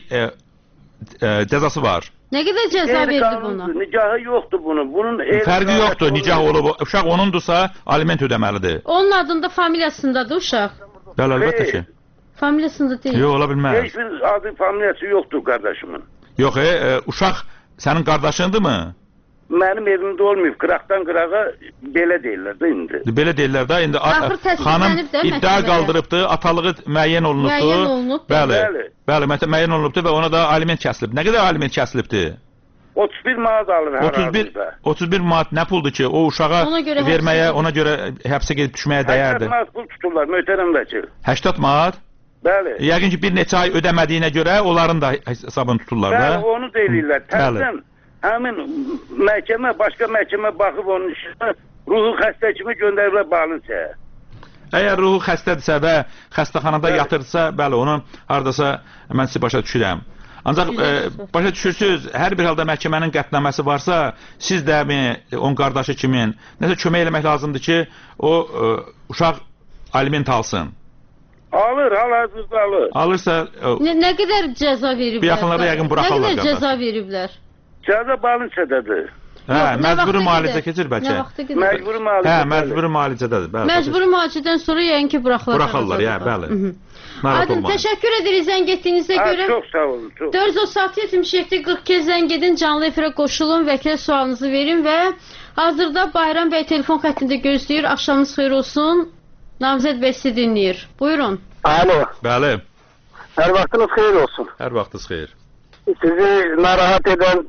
cəzası var. Nə qədər cəza verdi buna? Nicahı yoxdur bunun. Fərqi yoxdur, nicah olub. Uşaq onundursa aliment ödəməlidir. Onun adında familiyasındadır uşaq. Bəli, əlbəttə ki. Familiyasında deyil. Yox, ola bilməz. Heç bir adı familiyası yoxdur qardaşımın. Yox, uşaq sənin qardaşındırmı? Mənim evimdə olmayıb, qıraqdan qırağa belə deyirlər də indi. Belə deyirlər də, indi xanım iddia qaldırıbdır, atalığı müəyyən olunubdur. Bəli, müəyyən olunubdur və ona da aliment kəsilib. Nə qədər aliment kəsilibdir? 31 manat alır hər halında. 31 manat nə puldur ki, o uşağa verməyə, ona görə həbsə gedib düşməyə dəyərdir. 80 manat pul tuturlar, möhtərəm vəkil. 80 manat? Bəli. Yəqin ki, bir neçə ay ödəmədiyinə görə onların da hesabını tuturlar da. Bəli, onu deyirlər. Təzdən həmin məhkəmə, başqa məhkəmə baxıb onun işinə ruhu xəstə kimi göndəriblər Balınçaya. Əgər ruhu xəstədirsə və xəstəxanada yatırsa, bəli, onu haradasa mən sizi başa düşürəm. Ancaq başa düşürsünüz, hər bir halda məhkəmənin qətnaməsi varsa, siz də onun qardaşı kimin, nəsə kömək eləmək lazımdır ki, o uşaq aliment alsın. Alır, hal-hazırda alır. Alırsa... Nə qədər cəza veriblər? Bu yaxınlarda yəqin buraxarlar. Nə qədər cəza veriblər? Cəza Balınçadadır. Hə, məcburi müalicə keçir bəlkə. Məcburi müalicə. Hə, məcburi müalicədədir, bəli. Məcburi müalicədən sonra yəqin ki, buraxılar. Buraxarlar, bəli. Aydın, təşəkkür edirik zəng etdiyinizə görə. Çox sağ olun. 436-77-42 zəng edin, canlı efirə qoşulun, vəkilə sualınızı verin və hazırda Bayram bəy telefon xəttində gözləyir. Axşamınız xeyir olsun. Namzəd bəy sizi dinləyir. Buyurun. Alo. Bəli. Hər vaxtınız xeyir olsun. Hər vaxtınız xeyir. Sizi narahat edən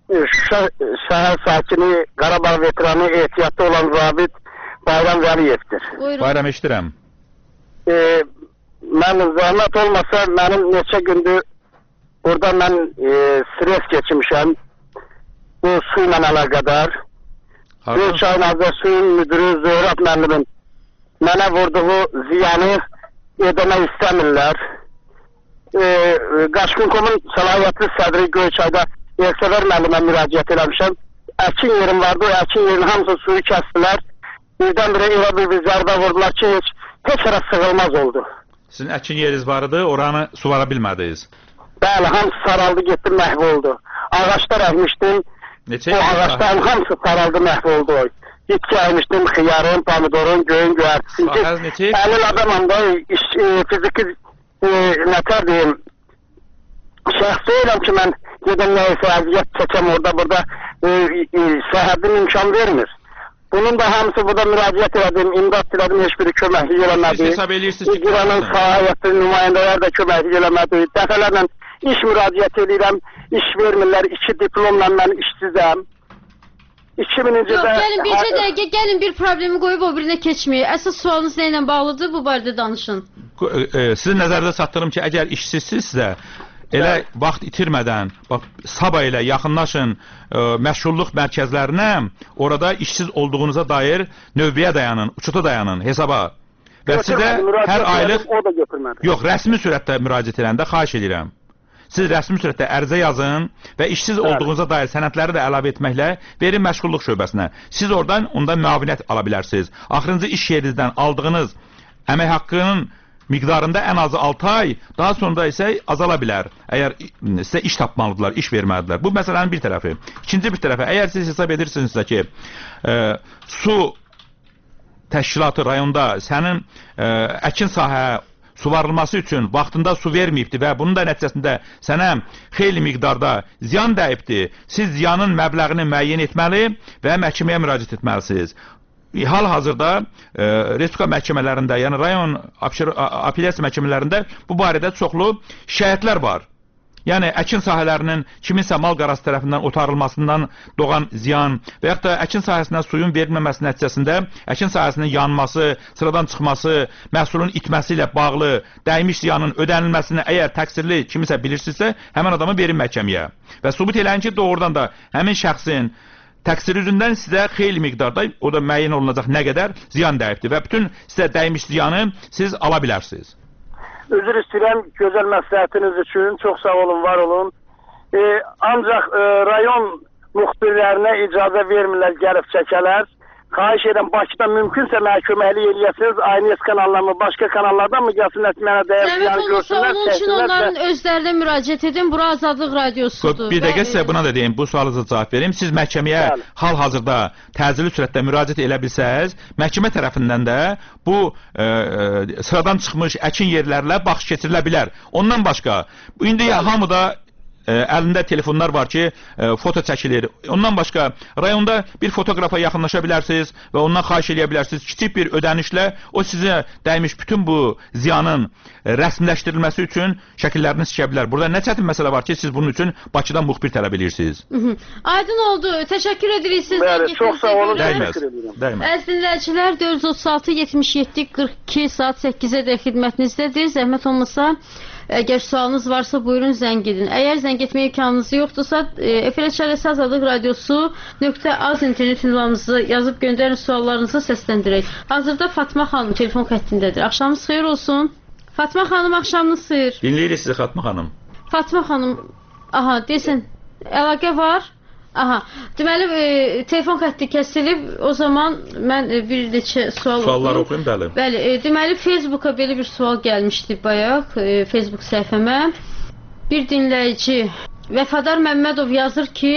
şəhər sakini, Qarabağ veteranı, ehtiyatda olan zabit Bayram Vəliyevdir. Bayram, eşidirəm. Mən zəhmət olmasa, mənim neçə gündür burada mən stres geçmişəm. Bu su ilə əlaqədar. Bir çaynazda suyun müdürü Zöhrət müəllimin mənə vurduğu ziyanı ödəmək istəmirlər. Qaçqın.com-un səlahiyyətli sədri Göyçayda Elsəvər müəllimə müraciət eləmişəm. Əkin yerim vardı, o əkin yerin hamısı suyu kəsdilər. Birdən-birə elə bir zərbə vurdular ki, heç ara sığılmaz oldu. Sizin əkin yeriniz var idi, oranı suvara bilmədiniz. Bəli, hamısı saraldı, getdi, məhv oldu. Ağaçlar əkmişdim, o ağaçların hamısı saraldı, məhv oldu. Bitki əkmişdim, xiyarın, pomidorun, göyün, göyərtisi. Əlil adamam da, fiziki, nətər deyim, şəxs deyiləm ki, mən gedim nəyəsə əziyyət çəkəm orada, burada səhəbin imkan vermir. Bunun da hamısı burada müraciət elədim, imdad elədim, heç biri köməklik eləmədi. Siz hesab edirsiniz ki, İcranın sahayəti nümayəndələr də köməklik eləmədi. Dəfələrlə iş müraciət edirəm, iş vermirlər, 2 diplomla mən işsizəm. 2000-ci Yox, gəlin bircə dəqiqə, gəlin bir problemi qoyub o birinə keçməyək. Əsas sualınız nə ilə bağlıdır, bu barədə danışın. Sizin nəzərdə çatdırım ki, əgər işsizsizsə, elə vaxt itirmədən, bax, sabah ilə yaxınlaşın məşğulluq mərkəzlərinə, orada işsiz olduğunuza dair növbəyə dayanın, uçuta dayanın, hesaba. Və sizə hər aylıq, yox, rəsmi sürətdə müraciət edəndə xahiş edirəm. Siz rəsmi sürətdə ərizə yazın və işsiz olduğunuza dair sənədləri də əlavə etməklə verin məşğulluq şöbəsinə. Siz oradan ondan müavinət ala bilərsiniz. Axırıncı iş yerinizdən aldığınız əmək haqqının miqdarında ən azı 6 ay, daha sonra isə azala bilər. Əgər sizə iş tapmalıdırlar, iş verməlidirlər. Bu məsələnin bir tərəfi. İkinci bir tərəfi, əgər siz hesab edirsinizsə ki, su təşkilatı rayonda sənin əkin sahə suvarılması üçün vaxtında su verməyibdir və bunun da nəticəsində sənə xeyli miqdarda ziyan dəyibdir. Siz ziyanın məbləğini müəyyən etməli və məhkəməyə müraciət etməlisiniz. Hal-hazırda respublika məhkəmələrində, yəni rayon apellyasiya məhkəmələrində bu barədə çoxlu şikayətlər var. Yəni, əkin sahələrinin kiminsə mal qarası tərəfindən otarılmasından doğan ziyan və yaxud da əkin sahəsindən suyun verilməməsi nəticəsində əkin sahəsinin yanması, sıradan çıxması, məhsulun itməsi ilə bağlı dəymiş ziyanın ödənilməsini əgər təqsirli kimisə bilirsinizsə, həmən adamı verin məhkəməyə. Və sübut eləyin ki, doğrudan da həmin şəxsin təqsiri üzündən sizə xeyli miqdarda, o da müəyyən olunacaq nə qədər ziyan dəyibdir və bütün sizə dəymiş ziyanı siz ala bilərsiniz. Üzr istəyirəm gözəl məsləhətiniz üçün. Çox sağ olun, var olun. Ancaq rayon müxbirlərinə icazə vermirlər gəlib çəkələr. Xahiş edirəm, Bakıda mümkünsə məhkəməlik eləyəsiniz. Ayniyes kanallarını, başqa kanallardan mı gəlsinlər, mənə dəyər ziyanı görsünlər, onun üçün onların özlərinə müraciət edin. Bura Azadlıq Radiosudur. Bir dəqiqə sizə buna da deyim, bu sualınıza cavab verim. Siz məhkəməyə hal-hazırda təcili sürətdə müraciət elə bilsəz, məhkəmə tərəfindən də bu sıradan çıxmış əkin yerlərlə baxış keçirilə bilər. Ondan başqa, indi hamıda əlində telefonlar var ki, foto çəkilir. Ondan başqa, rayonda bir fotoqrafa yaxınlaşa bilərsiniz və ondan xahiş edə bilərsiniz. Kiçik bir ödənişlə o sizə dəymiş bütün bu ziyanın rəsmiləşdirilməsi üçün şəkillərini sikə bilər. Burada nə çətin məsələ var ki, siz bunun üçün Bakıdan müxbir tələb edirsiniz. Aydın oldu. Təşəkkür edirik sizdən. Çox sağ olun. Dəyməz. Əziz dinləyicilər, 436 77 42 saat 8-ə də xidmətinizdədir. Zəhmət olmasa, əgər sualınız varsa buyurun zəng edin. Əgər zəng etmə imkanınız yoxdursa, efirə çarəsi Azadlıq Radiosu.az internet ünvanımızı yazıb göndərin, suallarınızı səsləndirək. Hazırda Fatma xanım telefon xəttindədir. Axşamınız xeyir olsun. Fatma xanım, axşamınız xeyir. Dinləyirik sizi Fatma xanım. Fatma xanım, aha, desin, əlaqə var. Aha, deməli, telefon xətti kəsilib, o zaman mən bir neçə suallar oxuyum, bəli. Bəli, deməli, Facebooka belə bir sual gəlmişdi bayaq, Facebook səhifəmə. Bir dinləyici, Vəfadar Məmmədov yazır ki,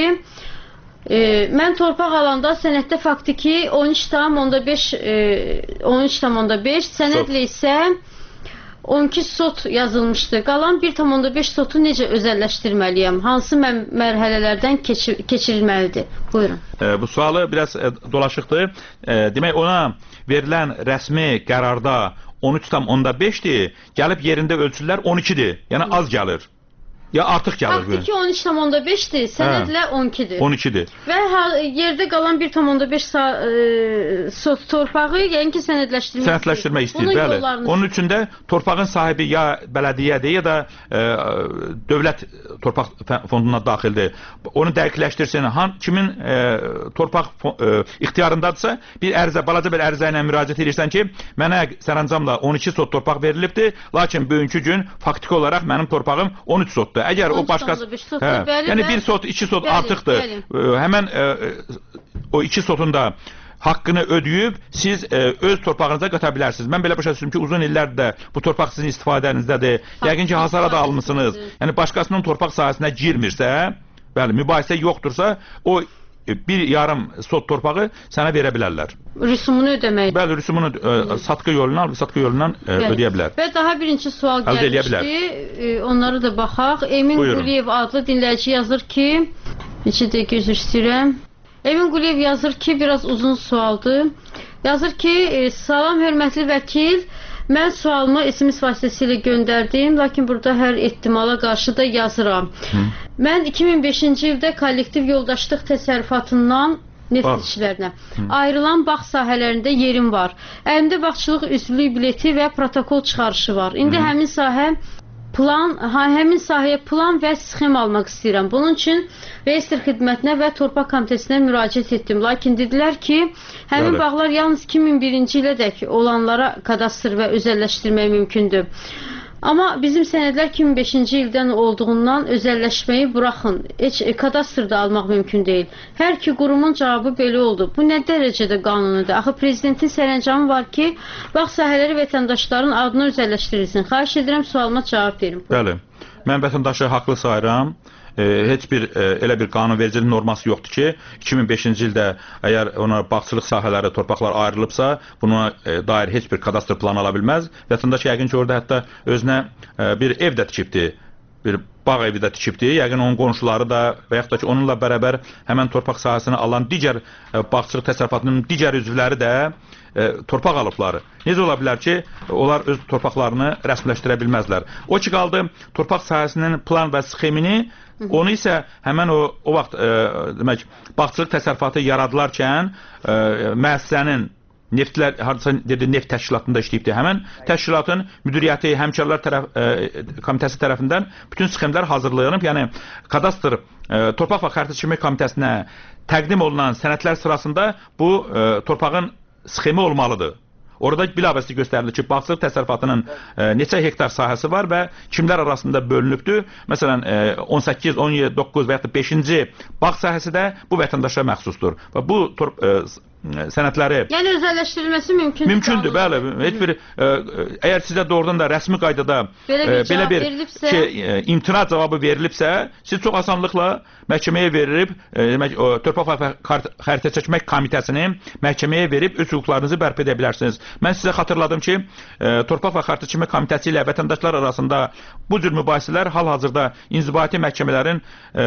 mən torpaq alanda sənəddə faktiki 13,5 sənədlə isə 12 sot yazılmışdı. Qalan 1,5 sotu necə özəlləşdirməliyəm? Hansı mərhələlərdən keçirilməlidir? Buyurun. Bu sualı biraz dolaşıqdır. Demək, ona verilən rəsmi qərarda 13,5-dir. Gəlib yerində ölçülər 12-dir. Yəni az gəlir. Ya artıq gəlir. Faktiki 13,5-dir, sənədlə 12-dir. 12-dir. Və yerdə qalan 1,5 sot torpağı, yəni ki, sənədləşdirmək istəyir, bəli. Onun üçün də torpağın sahibi ya bələdiyyədir, ya da dövlət torpaq fonduna daxildir. Onu dəqiqləşdirsin, kimin torpaq ixtiyarındadırsa, bir ərizə, balaca bir ərizə ilə müraciət edirsən ki, mənə sərəncamla 12 sot torpaq verilibdir, lakin bugünkü gün faktiki olaraq mənim torpağım 13 sotdur. Əgər o başqası, yəni 1 sot, 2 sot artıqdır, həmən o 2 sotun da haqqını ödəyib, siz öz torpağınıza qata bilərsiniz. Mən belə başa düşdüm ki, uzun illərdir də bu torpaq sizin istifadənizdədir. Yəqin ki, hasara da almışsınız. Yəni, başqasının torpaq sahəsinə girmirsə, bəli, mübahisə yoxdursa, o bir yarım sot torpağı sənə verə bilərlər. Rüsumunu ödəmək. Bəli, rüsumunu satqı yolundan ödəyə bilər. Və daha birinci sual gəlmişdi. Onları da baxaq. Emin Quliyev adlı dinləyici yazır ki, neçə dəqiqə üzr istəyirəm. Emin Quliyev yazır ki, biraz uzun sualdır. Yazır ki, salam hörmətli vəkil, mən sualımı SMS vasitəsilə göndərdim, lakin burada hər ehtimala qarşı da yazıram. Mən 2005-ci ildə kollektiv yoldaşlıq təsərrüfatından neft işçilərinə ayrılan bağ sahələrində yerim var. Əlimdə bağçılıq üzvlük bileti və protokol çıxarışı var. İndi həmin sahəyə plan və sxem almaq istəyirəm. Bunun üçün Reyestr xidmətinə və torpaq komitəsinə müraciət etdim. Lakin dedilər ki, həmin bağlar yalnız 2001-ci ilədək olanlara kadastr və özəlləşdirmək mümkündür. Amma bizim sənədlər 2005-ci ildən olduğundan özəlləşməyi buraxın. Heç kadastr da almaq mümkün deyil. Hər iki qurumun cavabı belə oldu. Bu nə dərəcədə qanunudur? Axı prezidentin sərəncamı var ki, bağ sahələri vətəndaşların adını özəlləşdirilsin. Xahiş edirəm, sualıma cavab verin. Bəli, mən vətəndaşı haqlı sayıram. Heç bir elə bir qanunvericilik norması yoxdur ki, 2005-ci ildə əgər ona bağçılıq sahələri, torpaqlar ayrılıbsa, buna dair heç bir kadastr planı ala bilməz. Vətəndaş yəqin ki, orada hətta özünə bir ev də tikibdir, bir bağ evi də tikibdir. Yəqin onun qonşuları da və yaxud da ki, onunla bərabər həmən torpaq sahəsini alan digər bağçılıq təsərrüfatının digər üzvləri də torpaq alıblar. Necə ola bilər ki, onlar öz torpaqlarını rəsmiləşdirə bilməzlər. O ki, qaldı torpaq sahəsinin plan və sxemini, onu isə həmən o vaxt demək, bağçılıq təsərrüfatı yaradılarkən müəssisənin neft təşkilatında işləyibdir. Həmən təşkilatın müdiriyyəti, həmkarlar komitəsi tərəfindən bütün sxemlər hazırlanıb. Yəni, kadastr torpaq və xəritəçilik komitəsinə təqdim olunan sənədlər sırasında bu torpağın sxemi olmalıdır. Orada bilavasitə göstərilir ki, bağçılıq təsərrüfatının neçə hektar sahəsi var və kimlər arasında bölünübdür. Məsələn, 18, 17, 9 və yaxud da 5-ci bağ sahəsi də bu vətəndaşa məxsusdur. Və bu sənədləri... Yəni, özəlləşdirilməsi mümkündür. Mümkündür, bəli. Heç bir, əgər sizə doğrudan da rəsmi qaydada belə bir imtina cavabı verilibsə, siz çox asanlıqla məhkəməyə verilib, torpaq və xəritəçilik komitəsinin məhkəməyə verib öz hüquqlarınızı bərpa edə bilərsiniz. Mən sizə xatırladım ki, torpaq və xəritəçilik komitəsi ilə vətəndaşlar arasında bu cür mübahisələr hal-hazırda inzibati məhkəmələrin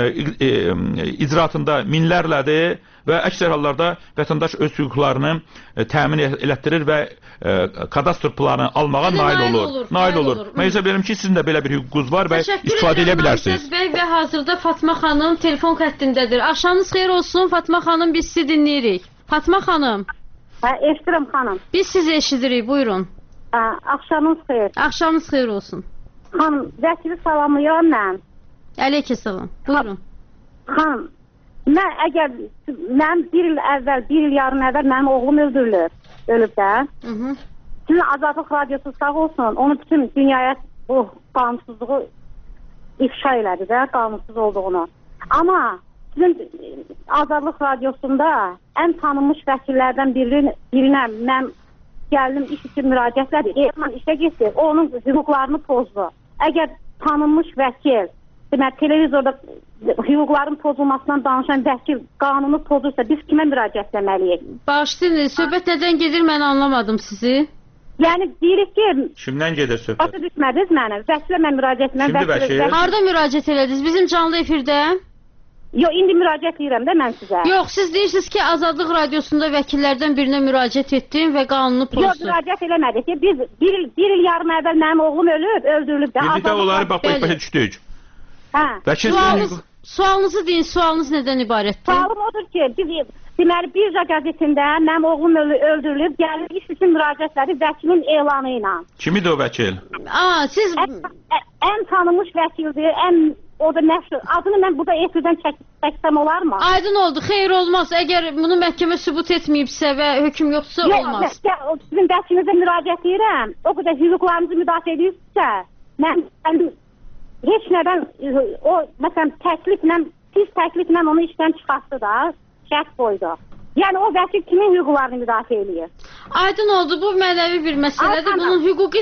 icraatında minlərlədir və əksər hallarda vətəndaş öz hüquqlarını təmin elətdirir və kadastr planı almağa nail olur. Mən hesab edirəm ki, sizin də belə bir hüququnuz var və istifadə edə bilərsiniz. Təşəkkür edirəm, və hazırda Fatma xanım telefon xəttindədir. Axşamınız xeyir olsun, Fatma xanım, biz sizi dinləyirik. Fatma xanım. Eşidirəm xanım. Biz sizi eşidirik, buyurun. Axşamınız xeyir. Axşamınız xeyir olsun. Xanım, vəkili salamlayıram mən. Əleyhissalam, buyurun. Xanım, mən bir il yarım əvvəl mənim oğlum ölüb də. Sizin Azadlıq Radiosu sağ olsun, onun bütün dünyaya bu qanunsuzluğu ifşa elədi də, qanunsuz olduğunu. Amma sizin Azadlıq Radiosunda ən tanınmış vəkillərdən birinə mən gəldim iş üçün müraciətlədi. Erman işə getdi, onun hüquqlarını pozdu. Əgər tanınmış vəkil, demək, televizorda hüquqların pozulmasından danışan vəkil qanunu pozursa, biz kimə müraciətləməliyik? Bağışlayın, söhbət nədən gedir, mən anlamadım sizi. Yəni, deyirik ki... Kimdən gedir söhbət? Başa düşmədiniz mənə, vəkilə mən müraciət etməm. Kimdir vəkil? Harada müraciət elədiniz? Bizim canlı efirdə? Yox, indi müraciət edirəm də mən sizə. Yox, siz deyirsiniz ki, Azadlıq Radiosunda vəkillərdən birinə müraciət etdim və qanunu pozdu. Yox, müraciət eləmədik ki, biz bir il yarım əvvəl mənim oğlum öldürülüb də. Birlikdə onları başa düşdük. Sualınızı deyin, sualınız nədən ibarətdir? Sualım odur ki, deməli, Birja qəzetində mənim oğlum öldürülüb, gəlir iş üçün müraciətləri vəkilin elanı ilə. Kimidir o vəkil? Siz... Ən tanınmış vəkildir, adını mən burada efirdən çəksəm olarmı? Aydın oldu, xeyr olmaz. Əgər bunu məhkəmə sübut etməyibsə və hökm yoxsa olmaz. Yox, sizin vəkilinizə müraciət edirəm, o qədər hüquqlarınızı müdafiə edirsinizsə, mən heç nədən, məsələn, pis təkliflə onu işdən çıxartdı da, şərt qoydu. Yəni, o vəkil kimin hüquqlarını müdafiə edir? Aydın oldu, bu mənəvi bir məsələdir. Bunun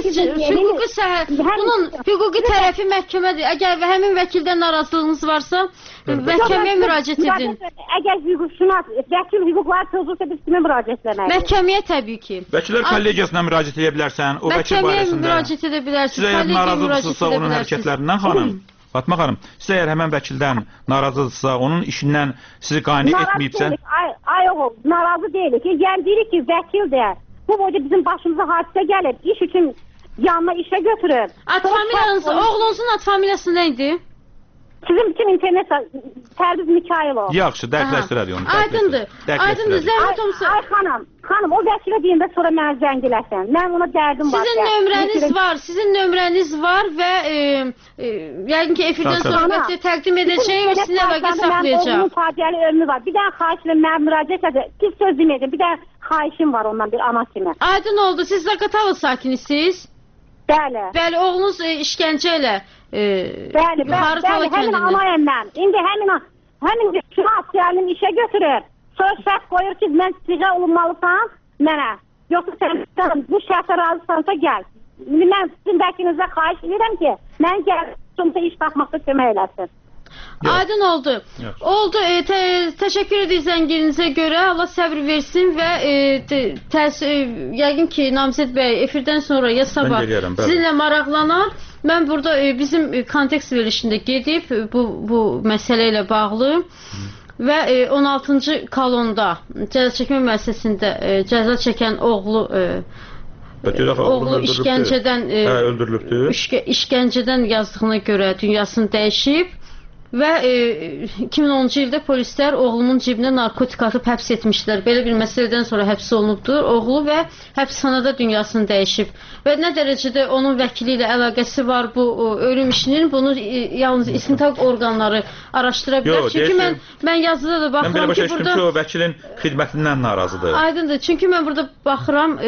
hüquqi tərəfi məhkəmədir. Əgər həmin vəkildən narazılığınız varsa, məhkəməyə müraciət edin. Əgər vəkil hüquqları pozulsa, biz kimə müraciət etməliyik? Məhkəməyə təbii ki. Vəkillər kollegiyasına müraciət edə bilərsən, o vəkil barəsində. Məhkəməyə müraciət edə bilərsiniz. Siz əgər narazılsınızsa onun hərəkətlərindən, xanım. Fatma xanım, siz əgər həmən vəkildən narazıdırsa, onun işindən sizi qane etməyibsə... Ay oğul, narazı deyilik ki, yəni deyirik ki, vəkil də bu boyda bizim başımıza hadisə gəlib, iş üçün yanına işə götürür. Oğlunuzun ad familiyası nə idi? Sizin bütün internet Pərviz Mikailov. Yaxşı, dəqiqləşdirədik onu. Aydındır. Zəhmət olmasa. Ay xanım, o vəkilə deyəndə sonra mənə zəng eləsən. Mən ona dərdim var. Sizin nömrəniz var və yəqin ki, efirdən sonra sizə təqdim edəcəyim, sizin əlaqə saxlayacaq. Mənim oğlumun faciəli ölümü var. Bir dənə xahişlə mən müraciət edəcəm. Pis söz deməyəcəm. Bir dənə xahişim var ondan bir ana kimi. Aydın oldu. Siz Zaqatala sakinisiniz? Bəli. Bəli, oğlunuz işgəncə ilə Bəli, həmin anayəm mən. İndi həmin şuna asiyalini işə götürür. Sonra şərt qoyur ki, mən sizə olunmalısan mənə. Yoxsa sən bu şərtə razısansa gəl. Mən sizin vəkilinizə xahiş edirəm ki, mən gəlmişimsə iş tapmaqda kömək eləsin. Aydın oldu. Oldu. Təşəkkür edirik zəngirinizə görə. Allah səbr versin və yəqin ki, Namizəd bəy efirdən sonra ya sabah sizinlə maraqlanar. Mən burada bizim kontekst verilişində gedib bu məsələ ilə bağlı və 16-cı kolonda cəza çəkmə müəssisəsində cəza çəkən oğlu işgəncədən yazdığına görə dünyasını dəyişib və 2010-cu ildə polislər oğlumun cibinə narkotik atıb həbs etmişlər. Belə bir məsələdən sonra həbs olunubdur oğlu və həbsxanada dünyasını dəyişib. Və nə dərəcədə onun vəkili ilə əlaqəsi var bu ölüm işinin, bunu yalnız istintaq orqanları araşdıra bilər. Çünki mən yazıda da baxıram ki, mən belə başa düşdüm ki, o vəkilin xidmətindən narazıdır. Aydındır. Çünki mən burada baxıram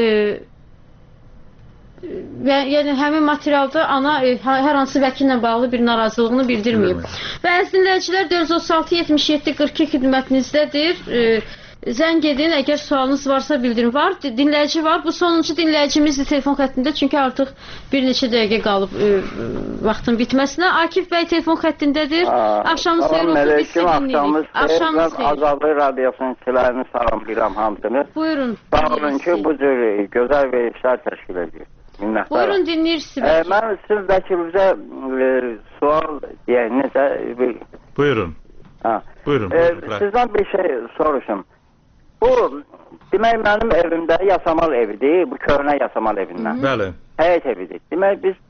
və yəni həmin materialda ana hər hansı vəkillə bağlı bir narazılığını bildirməyib. Və əziz dinləyicilər 436 77 42 xidmətinizdədir. Zəng edin, əgər sualınız varsa bildirin. Var, dinləyici var. Bu sonuncu dinləyicimizdir telefon xəttində, çünki artıq bir neçə dəqiqə qalıb vaxtın bitməsinə. Akif bəy telefon xəttindədir. Axşamınız xeyir olsun, biz sizi dinləyirik. Axşamınız xeyir. Azadlıq radiosunun sizlərini salamlayıram hamısını. Buyurun. Sağ olun ki, bu cür gözəl verilişlər təşkil edir. Buyurun, dinləyir sizi. Mən siz vəkilimizə sual deyək, necə? Buyurun. Buyurun. Sizdən bir şey soruşum. Bu, demək, mənim evimdə yasamal evidir, bu köhnə yasamal evindən. Bəli. Həyət evidir. Demək, biz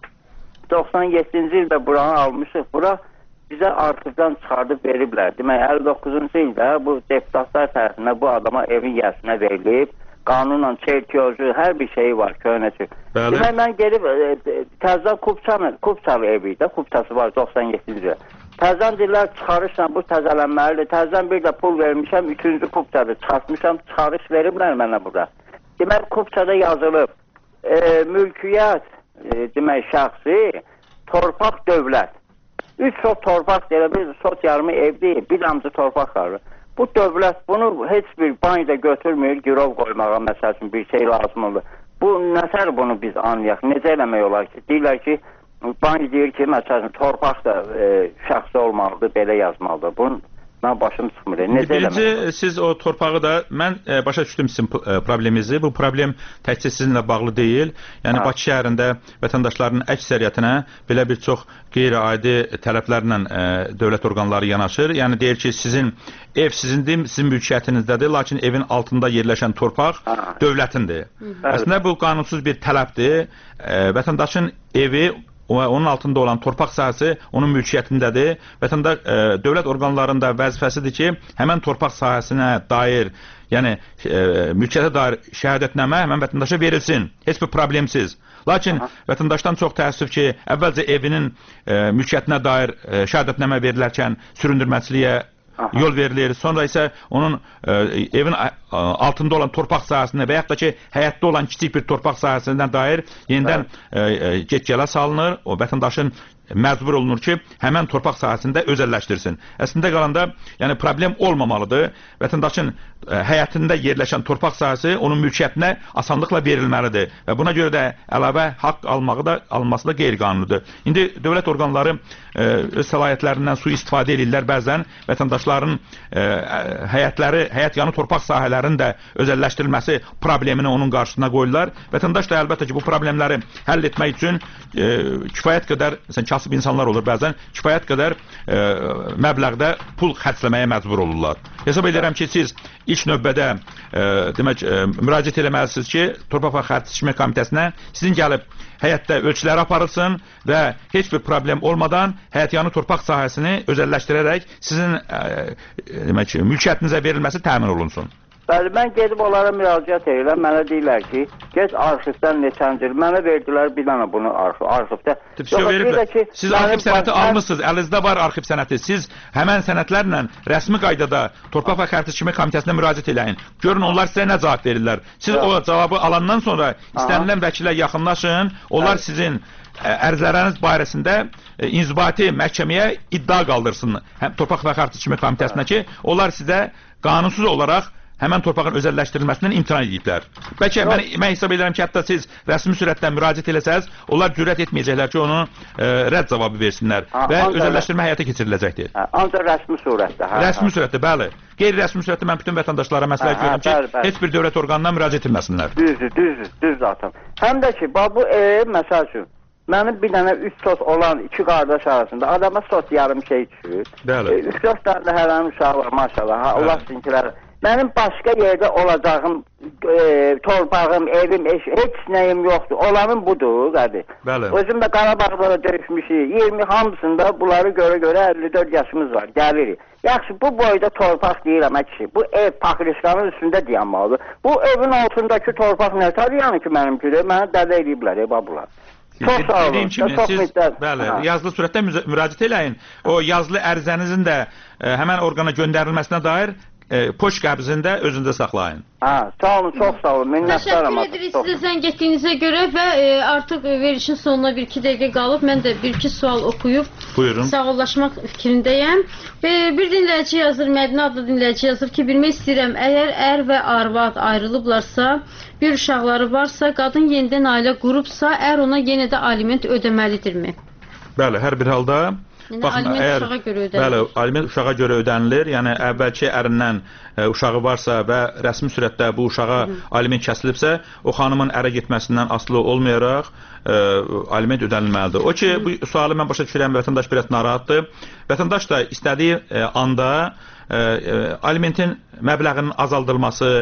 97-ci ildə buranı almışıq. Bura bizə artıqdan çıxardıb veriblər. Demək, 59-cu ildə bu deputatlar tərəfindən bu adama evin yəsinə verilib. Qanunla çerkyozu, hər bir şeyi var, köhnəsi. Demək, mən gelib təzdən Kupçalı evi də, Kupçası var 97-ci ildə. Təzdən deyirlər, çıxarışla bu təzələnməlidir. Təzdən bir də pul vermişəm, 3-cü Kupçada çıxartmışam, çıxarış veriblər mənə burada. Demək, Kupçada yazılıb, mülkiyyət, demək, şəxsi, torpaq dövlət. 3 sot torpaq deyil, bir sot yarımı ev deyil, bir damcı torpaq qalır. Bu dövlət bunu heç bir bankda götürmür, girov qoymağa məsəl üçün bir şey lazım olur. Bu nətər bunu biz anlayaq, necə eləmək olar ki? Deyirlər ki, bank deyir ki, məsəl üçün torpaq da şəxsi olmalıdır, belə yazmalıdır. Bunun mən başım çıxmır. Birinci, siz o torpağı da, mən başa düşdüm sizin probleminizi. Bu problem təkcə sizinlə bağlı deyil. Yəni, Bakı şəhərində vətəndaşların əksəriyyətinə belə bir çox qeyri-adi tələblərlə dövlət orqanları yanaşır. Yəni, deyir ki, sizin ev sizindir, sizin mülkiyyətinizdədir, lakin evin altında yerləşən torpaq dövlətindir. Əslində, bu qanunsuz bir tələbdir. Vətəndaşın evi onun altında olan torpaq sahəsi onun mülkiyyətindədir. Vətəndaş dövlət orqanlarında vəzifəsidir ki, həmən torpaq sahəsinə dair, yəni mülkiyyətə dair şəhadətnamə həmən vətəndaşa verilsin. Heç bir problemsiz. Lakin vətəndaşdan çox təəssüf ki, əvvəlcə evinin mülkiyyətinə dair şəhadətnamə verilərkən süründürməçiliyə yol verilir. Sonra isə onun evin altında olan torpaq sahəsində və yaxud da ki, həyatda olan kiçik bir torpaq sahəsindən dair yenidən get-gələ salınır. O vətəndaşın məcbur olunur ki, həmən torpaq sahəsində özəlləşdirsin. Əslində qalanda, yəni problem olmamalıdır. Vətəndaşın həyatında yerləşən torpaq sahəsi onun mülkiyyətinə asanlıqla verilməlidir. Və buna görə də əlavə haqq alınması da qeyri-qanunidir. İndi dövlət orqanları öz səlahiyyətlərindən sui-istifadə edirlər bəzən vətəndaşların həyat yanı torpaq sahələrinin də özəlləşdirilməsi problemini onun qarşısına qoyurlar. Vətəndaş da əlbəttə ki, bu problemləri həll etmək üçün kifayət qədər kasıb insanlar olur, bəzən kifayət qədər məbləğdə pul xərcləməyə məcbur olurlar. Hesab edirəm ki, siz ilk növbədə demək, müraciət eləməlisiniz ki, Torpaq və Xərac Seçmə Komitəsinə sizin gəlib həyətdə ölçüləri aparılsın və heç bir problem olmadan həyətyanı torpaq sahəsini özəlləşdirərək sizin demək, mülkiyyətinizə verilməsi təmin olunsun. Bəli, mən gedib onlara müraciət edirəm, mənə deyirlər ki, geç arxivdən neçəndir, mənə verdilər bir dənə bunu arxivdə. Siz arxiv sənəti almışsınız, əlinizdə var arxiv sənəti, siz həmən sənətlərlə rəsmi qaydada Torpaq və Xərac Seçmə Komitəsinə müraciət eləyin. Görün, onlar sizə nə cavab verirlər. Siz o cavabı alandan sonra istənilən vəkillə yaxınlaşın, onlar sizin ərizələriniz barəsində inzibati məhkəməyə iddia qaldırsın Torpaq və Xərac Seçmə Komitəsinə ki, onlar sizə qanunsuz olaraq həmən torpağın özəlləşdirilməsindən imtina ediblər. Bəlkə mən hesab edirəm ki, hətta siz rəsmi sürətdən müraciət eləsəz, onlar cürət etməyəcəklər ki, onu rədd cavabı versinlər və özəlləşdirmə həyata keçiriləcəkdir. Ancaq rəsmi surətdə. Rəsmi surətdə, bəli. Qeyri-rəsmi surətdə mən bütün vətəndaşlara məsləhət görürəm ki, heç bir dövlət orqanına müraciət etməsinlər. Düzdür zaten. Həm də ki, bu məsəl üçün, mənim bir dənə 3 sot olan 2 qardaş arasında adama sot yarım şey düşür. 3-4 dənə də hərənin uşağı var, maşallah. Allah sizinkiləri. Mənim başqa yerdə olacağım torpağım, evim, heç nəyim yoxdur. Olanım budur, qədir. Özüm də Qarabağda döyüşmüşük. 20 hamısında bunları görə 54 yaşımız var, gəlirik. Yaxşı, bu boyda torpaq deyirəm, kişi. Bu ev Pakistanın üstündə dayanmalıdır. Bu evin altındakı torpaq nə tadı yəni ki, mənimkidir? Mənə dədə eləyiblər, bunlar. Çox sağ olun. Dediyim kimi, siz yazılı surətdə müraciət eləyin. O yazılı ərizənizin də həmən orqana göndərilməsinə dair poçt qəbzində özündə saxlayın. Sağ olun, çox sağ olun. Təşəkkür edirik sizə zəng etdiyinizə görə və artıq verilişin sonuna 1-2 dəqiqə qalıb. Mən də 1-2 sual oxuyub sağollaşmaq fikrindəyəm. Bir dinləyici yazır, Mədinə adlı dinləyici yazır ki, bilmək istəyirəm, əgər ər və arvad ayrılıblarsa, bir uşaqları varsa, qadın yenidən ailə qurubsa, ər ona yenə də aliment ödəməlidirmi? Bəli, hər bir halda aliment uşağa görə ödənilir. Yəni əvvəlki ərindən uşağı varsa və rəsmi sürətdə bu uşağa aliment kəsilibsə, o xanımın ərə getməsindən asılı olmayaraq aliment ödənilməlidir. O ki, bu sualı mən başa düşürəm, vətəndaş biraz narahatdır. Vətəndaş da istədiyi anda alimentin məbləğinin azaldılması,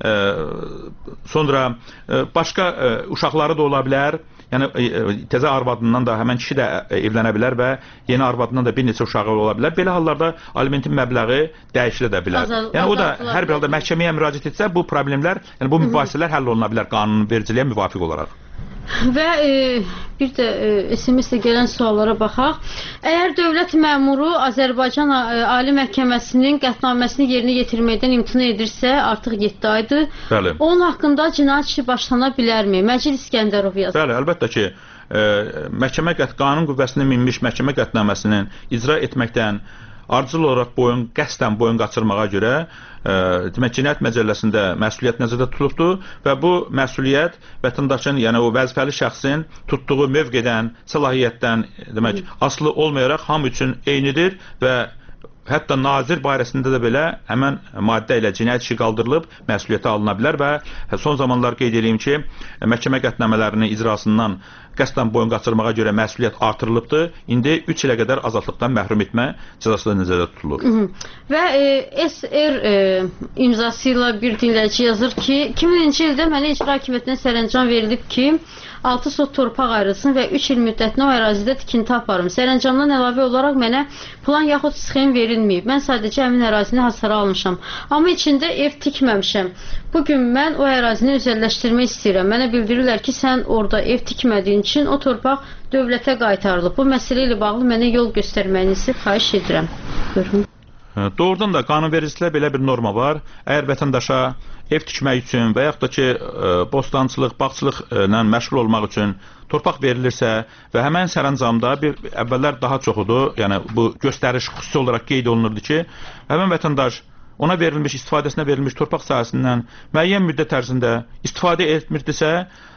sonra başqa uşaqları da ola bilər. Yəni, təzə arvadından da həmən kişi də evlənə bilər və yeni arvadından da bir neçə uşağı ola bilər. Belə hallarda alimentin məbləği dəyişilə də bilər. Yəni, o da hər bir halda məhkəməyə müraciət etsə, bu problemlər, yəni bu mübahisələr həll oluna bilər qanunvericiliyə müvafiq olaraq. Və bir də SMS-də gələn suallara baxaq. Əgər dövlət məmuru Azərbaycan Ali Məhkəməsinin qətnaməsini yerinə yetirməkdən imtina edirsə, artıq 7 aydır. Onun haqqında cinayət işi başlana bilərmi? Məcid İskəndərov yazır. Bəli, əlbəttə ki, qanun qüvvəsinə minmiş məhkəmə qətnaməsinin icra etməkdən ardıcıl olaraq qəsdən boyun qaçırmağa görə demək, cinayət məcəlləsində məsuliyyət nəzərdə tutulubdur və bu məsuliyyət vətəndaşın, yəni o vəzifəli şəxsin tutduğu mövqedən, səlahiyyətdən demək, asılı olmayaraq hamı üçün eynidir və hətta nazir barəsində də belə həmən maddə ilə cinayət işi qaldırılıb, məsuliyyətə alına bilər və son zamanlar qeyd edeyim ki, məhkəmə qətnamələrinin icrasından qəsdən boyun qaçırmağa görə məsuliyyət artırılıbdır. İndi 3 ilə qədər azadlıqdan məhrum etmə cəzası da nəzərdə tutulur. Və SR imzası ilə bir dinləyici yazır ki, 2000-ci ildə mənə icra hakimiyyətindən sərəncam verilib ki, 6 sot torpaq ayrılsın və 3 il müddətinə o ərazidə tikinti aparım. Sərəncamdan əlavə olaraq mənə plan yaxud sxem verilməyib. Mən sadəcə həmin ərazini hasara almışam. Amma içində ev tikməmişəm. Bugün mən o ərazini özəlləşdirmək istəyirəm. Mənə bildirirlər ki, sən orada ev tikmədiyin üçün o torpaq dövlətə qaytarılıb. Bu məsələ ilə bağlı mənə yol göstərməyinizi xahiş edirəm. Buyurun. Doğrudan da qanunvericilikdə belə bir norma var. Əgər vətəndaşa ev tikmək üçün və yaxud da ki, bostançılıq, bağçılıqla məşğul olmaq üçün torpaq verilirsə və həmən sərəncamda əvvəllər daha çoxudur, yəni bu göstəriş xüsusi olaraq qeyd olunurdu ki, həmən vətəndaş ona verilmiş, istifadəsinə verilmiş torpaq sahəsindən müəyyən müddət ərzində istifadə etmirdisə,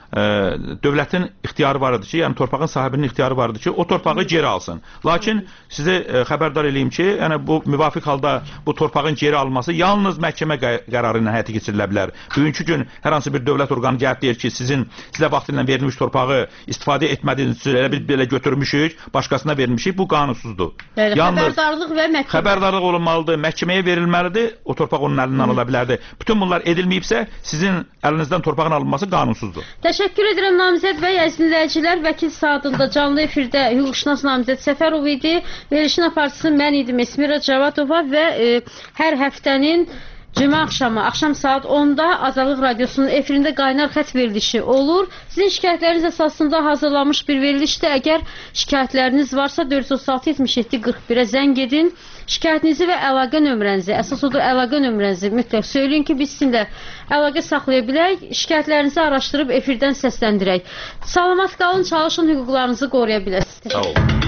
dövlətin ixtiyarı var idi ki, yəni torpağın sahibinin ixtiyarı var idi ki, o torpağı geri alsın. Lakin sizə xəbərdar edeyim ki, yəni bu müvafiq halda bu torpağın geri alınması yalnız məhkəmə qərarı ilə həyata keçirilə bilər. Bugünkü gün hər hansı bir dövlət orqanı gəlib deyir ki, sizə vaxtilə verilmiş torpağı istifadə etmədiyiniz üçün elə bir belə götürmüşük, başqasına vermişik, bu qanunsuzdur. Xəbərdarlıq və məhkəmə. Xəbərdarlıq olunmalıdır, məhkəməyə verilməlidir, o torpaq onun əlindən ala bilərdi. Bütün bunlar edilməyibsə, sizin əlinizdən torpağın alınması qanunsuzdur. Təşəkkür edirəm Namizəd bəy, əziz dinləyicilər. Vəkil saatında canlı efirdə hüquqşünas Namizəd Səfərov idi. Verilişin aparıcısı mən idim, Esmira Cavadova və hər həftənin cümə axşam saat 10-da Azadlıq Radiosunun efirində qaynar xət verilişi olur. Sizin şikayətləriniz əsasında hazırlanmış bir verilişdir. Əgər şikayətləriniz varsa 436-77-41-ə zəng edin. Şikayətinizi və əlaqə nömrənizi, əsas odur əlaqə nömrənizi mütləq söyləyin ki, biz sizinlə əlaqə saxlaya bilək, şikayətlərinizi araşdırıb efirdən səsləndirək. Salamat qalın, çalışın, hüquqlarınızı qoruya biləsiniz. Sağ olun.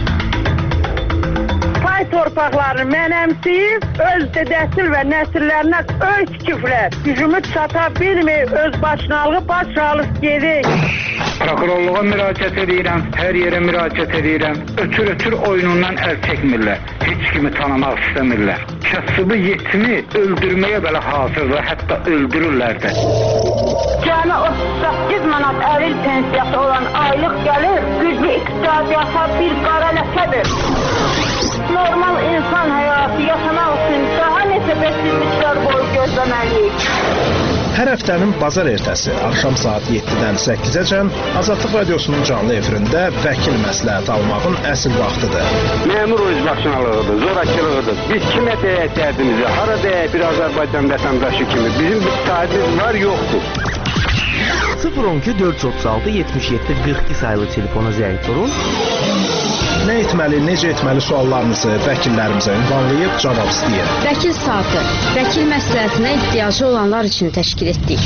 Pay torpaqlarını mənəmsiyib, öz dədəsil və nəsillərinə öz küfrət, gücümü çata bilmir, öz başınalığı baş alıb gedir. Prokurorluğa müraciət edirəm, hər yerə müraciət edirəm. Ötür oyunundan əl çəkmirlər. Heç kimi tanımaq istəmirlər. Kasıbı yetimi öldürməyə belə hazırdır, hətta öldürürlər də. Cəmi 38 manat əril pensiyası olan aylıq gəlir, güclü iqtisadiyyata bir qara ləkədir. Normal insan həyatı yaşamaq üçün daha neçə bəsizliklər boyu gözləməliyik. Hər həftənin bazar ertəsi axşam saat 7-dən 8-əcən Azadlıq Radiosunun canlı efirində vəkil məsləhəti almağın əsl vaxtıdır. Məmur özbaşınalığıdır, zorakılığıdır. Biz kimə deyək dərdimizi, hara deyək bir Azərbaycan vətəndaşı kimi. Bizim bir sahibimiz var, yoxdur. 012 436 77 42 sayılı telefona zəng vurun. Nə etməli, necə etməli suallarınızı vəkillərimizə ünvanlayıb cavab istəyin. Vəkil saatı, vəkil məsləhətinə ehtiyacı olanlar üçün təşkil etdik.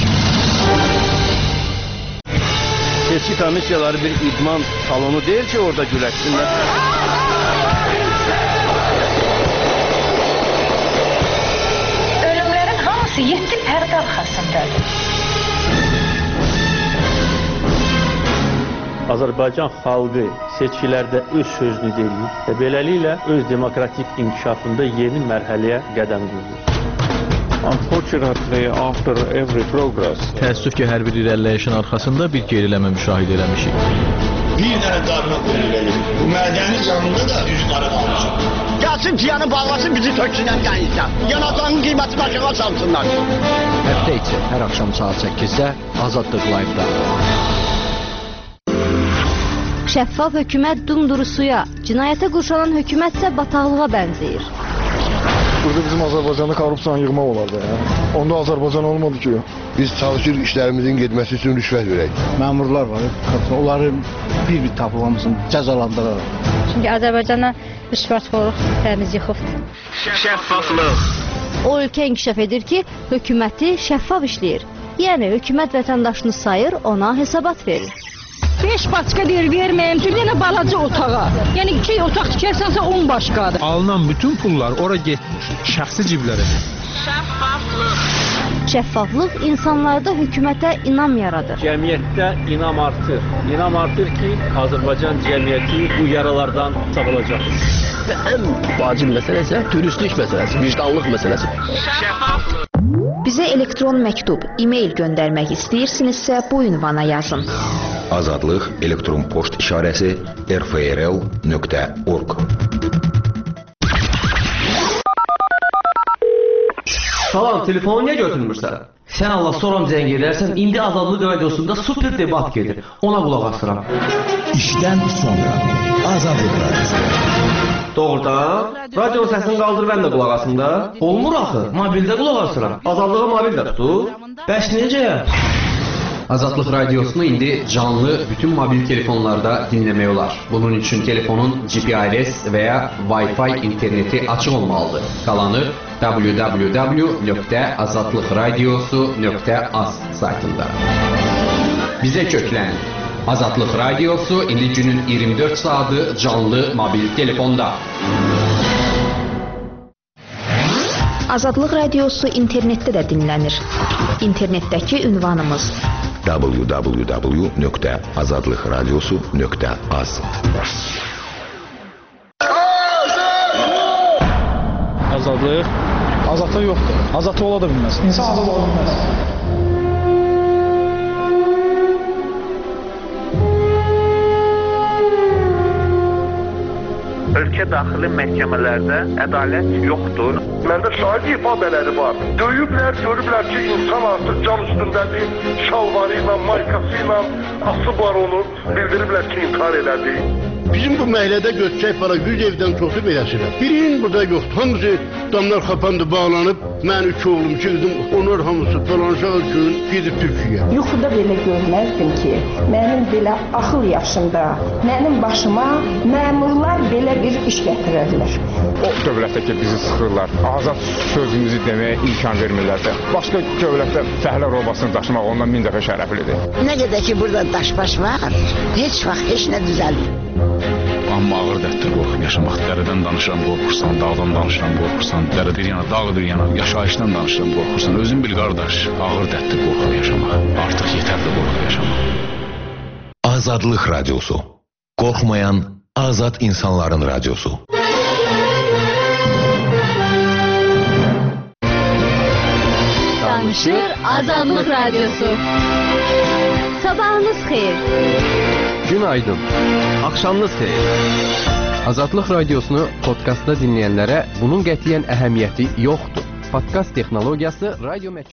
Seçki komissiyaları bir idman salonu deyil ki, orada güləşsinlər. Ölümlərin hamısı 7 pərdə arxasındadır. Azərbaycan xalqı seçkilərdə öz sözünü deyir və beləliklə öz demokratik inkişafında yeni mərhələyə qədəm qoyur. Unfortunately, after every progress, təəssüf ki, hər bir irəliləyişin arxasında bir geriləmə müşahidə eləmişik. Bir dənə darına qoyulur. Bu mədənin yanında da üzü qara qalmışıq. Gəlsin piyanı bağlasın, bizi töksünlər gəlirsən. Yanacağının qiyməti aşağı salsınlar. Həftə içi hər axşam saat 8-də Azadlıq Live-da. Şəffaf hökumət dumduru suya, cinayətə qurşanan hökumət isə bataqlığa bənzəyir. Burada bizim Azərbaycanda korrupsiyanı yığmaq olardı. Onda Azərbaycan olmadı ki. Biz çalışır işlərimizin getməsi üçün rüşvət verək. Məmurlar var, onları bir tapılmasın, cəzalandıraraq. Çünki Azərbaycana rüşvətxorluq təmiz yıxıbdır. Şəffaflıq. O ölkə inkişaf edir ki, hökuməti şəffaf işləyir. Yəni hökumət vətəndaşını sayır, ona hesabat verir. 5 başqa deyir, verməyəm ki, yenə balaca otağa. Yəni 2 otaq tikərsənsə 10 başqadır. Alınan bütün pullar ora getmiş, şəxsi ciblərə. Şəffaflıq insanlarda hökumətə inam yaradır. Cəmiyyətdə inam artır. İnam artır ki, Azərbaycan cəmiyyəti bu yaralardan sağılacaq. Və ən vacib məsələ isə dürüstlük məsələsi, vicdanlıq məsələsi. Şəffaflıq. Bizə elektron məktub, e-mail göndərmək istəyirsinizsə bu ünvana yazın. Azadlıq elektron poçt işarəsi rfrl.org. Salam, telefonu niyə götürmürsən? Sən Allah soram zəng edərsən, indi Azadlıq Radiosunda super debat gedir. Ona qulaq asıram. İşdən sonra Azadlıq Radiosu. Doğrudan, radio səsini qaldır, mən də qulaq asım da. Olmur axı, mobildə qulaq asıram. Azadlığa mobildə tutur. Bəs necə? Azadlıq Radiosunu indi canlı bütün mobil telefonlarda dinləmək olar. Bunun üçün telefonun GPRS və ya Wi-Fi interneti açıq olmalıdır. Qalanı www.azadlıqradiosu.az saytında. Bizə köklən. Azadlıq Radiosu indi günün 24 saatı canlı mobil telefonda. Azadlıq Radiosu internetdə də dinlənir. İnternetdəki ünvanımız www.azadlıkradyosu.az. Azadlıq yoxdur. Azadlıq ola da bilməz. İnsan azad ola bilməz. Ölkə daxili məhkəmələrdə ədalət yoxdur. Məndə şahid ifadeləri var. Döyüblər, görüblər ki, insan artıq can üstündədir. Şalvarı ilə, maykası ilə asıb var onu. Bildiriblər ki, intihar elədi. Bizim bu məhəllədə götürək para 100 evdən çoxu beləsidir. Birinin burada yoxdur. Hamısı damlar xapandı, bağlanıb. Mən 2 oğlum, 2 qızım, onlar hamısı falanşaq üçün gedib Türkiyəyə. Yuxuda belə görməzdim ki, mənim belə axıl yaşında, mənim başıma məmurlar belə bir iş gətirərlər. O dövlətdəki bizi sıxırlar, azad sözümüzü deməyə imkan vermirlərsə, başqa dövlətdə fəhlə robasını daşımaq ondan 1000 dəfə şərəflidir. Nə qədər ki, burada daşbaş var, heç vaxt heç nə düzəlmir. Amma ağır dərddir qorxub yaşamaq. Dərədən danışıram, qorxursan, dağdan danışıram, qorxursan, dərə bir yana, dağ bir yana, yaşayışdan danışıram, qorxursan. Özün bil qardaş, ağır dərddir qorxub yaşamaq. Artıq yetərli qorxub yaşamaq. Azadlıq Radyosu. Qorxmayan azad insanların radyosu. Danışır Azadlıq Radyosu. Sabahınız xeyir. Günaydın. Axşamınız xeyir. Azadlıq Radiosunu podkastda dinləyənlərə bunun qətiyyən əhəmiyyəti yoxdur. Podkast texnologiyası radio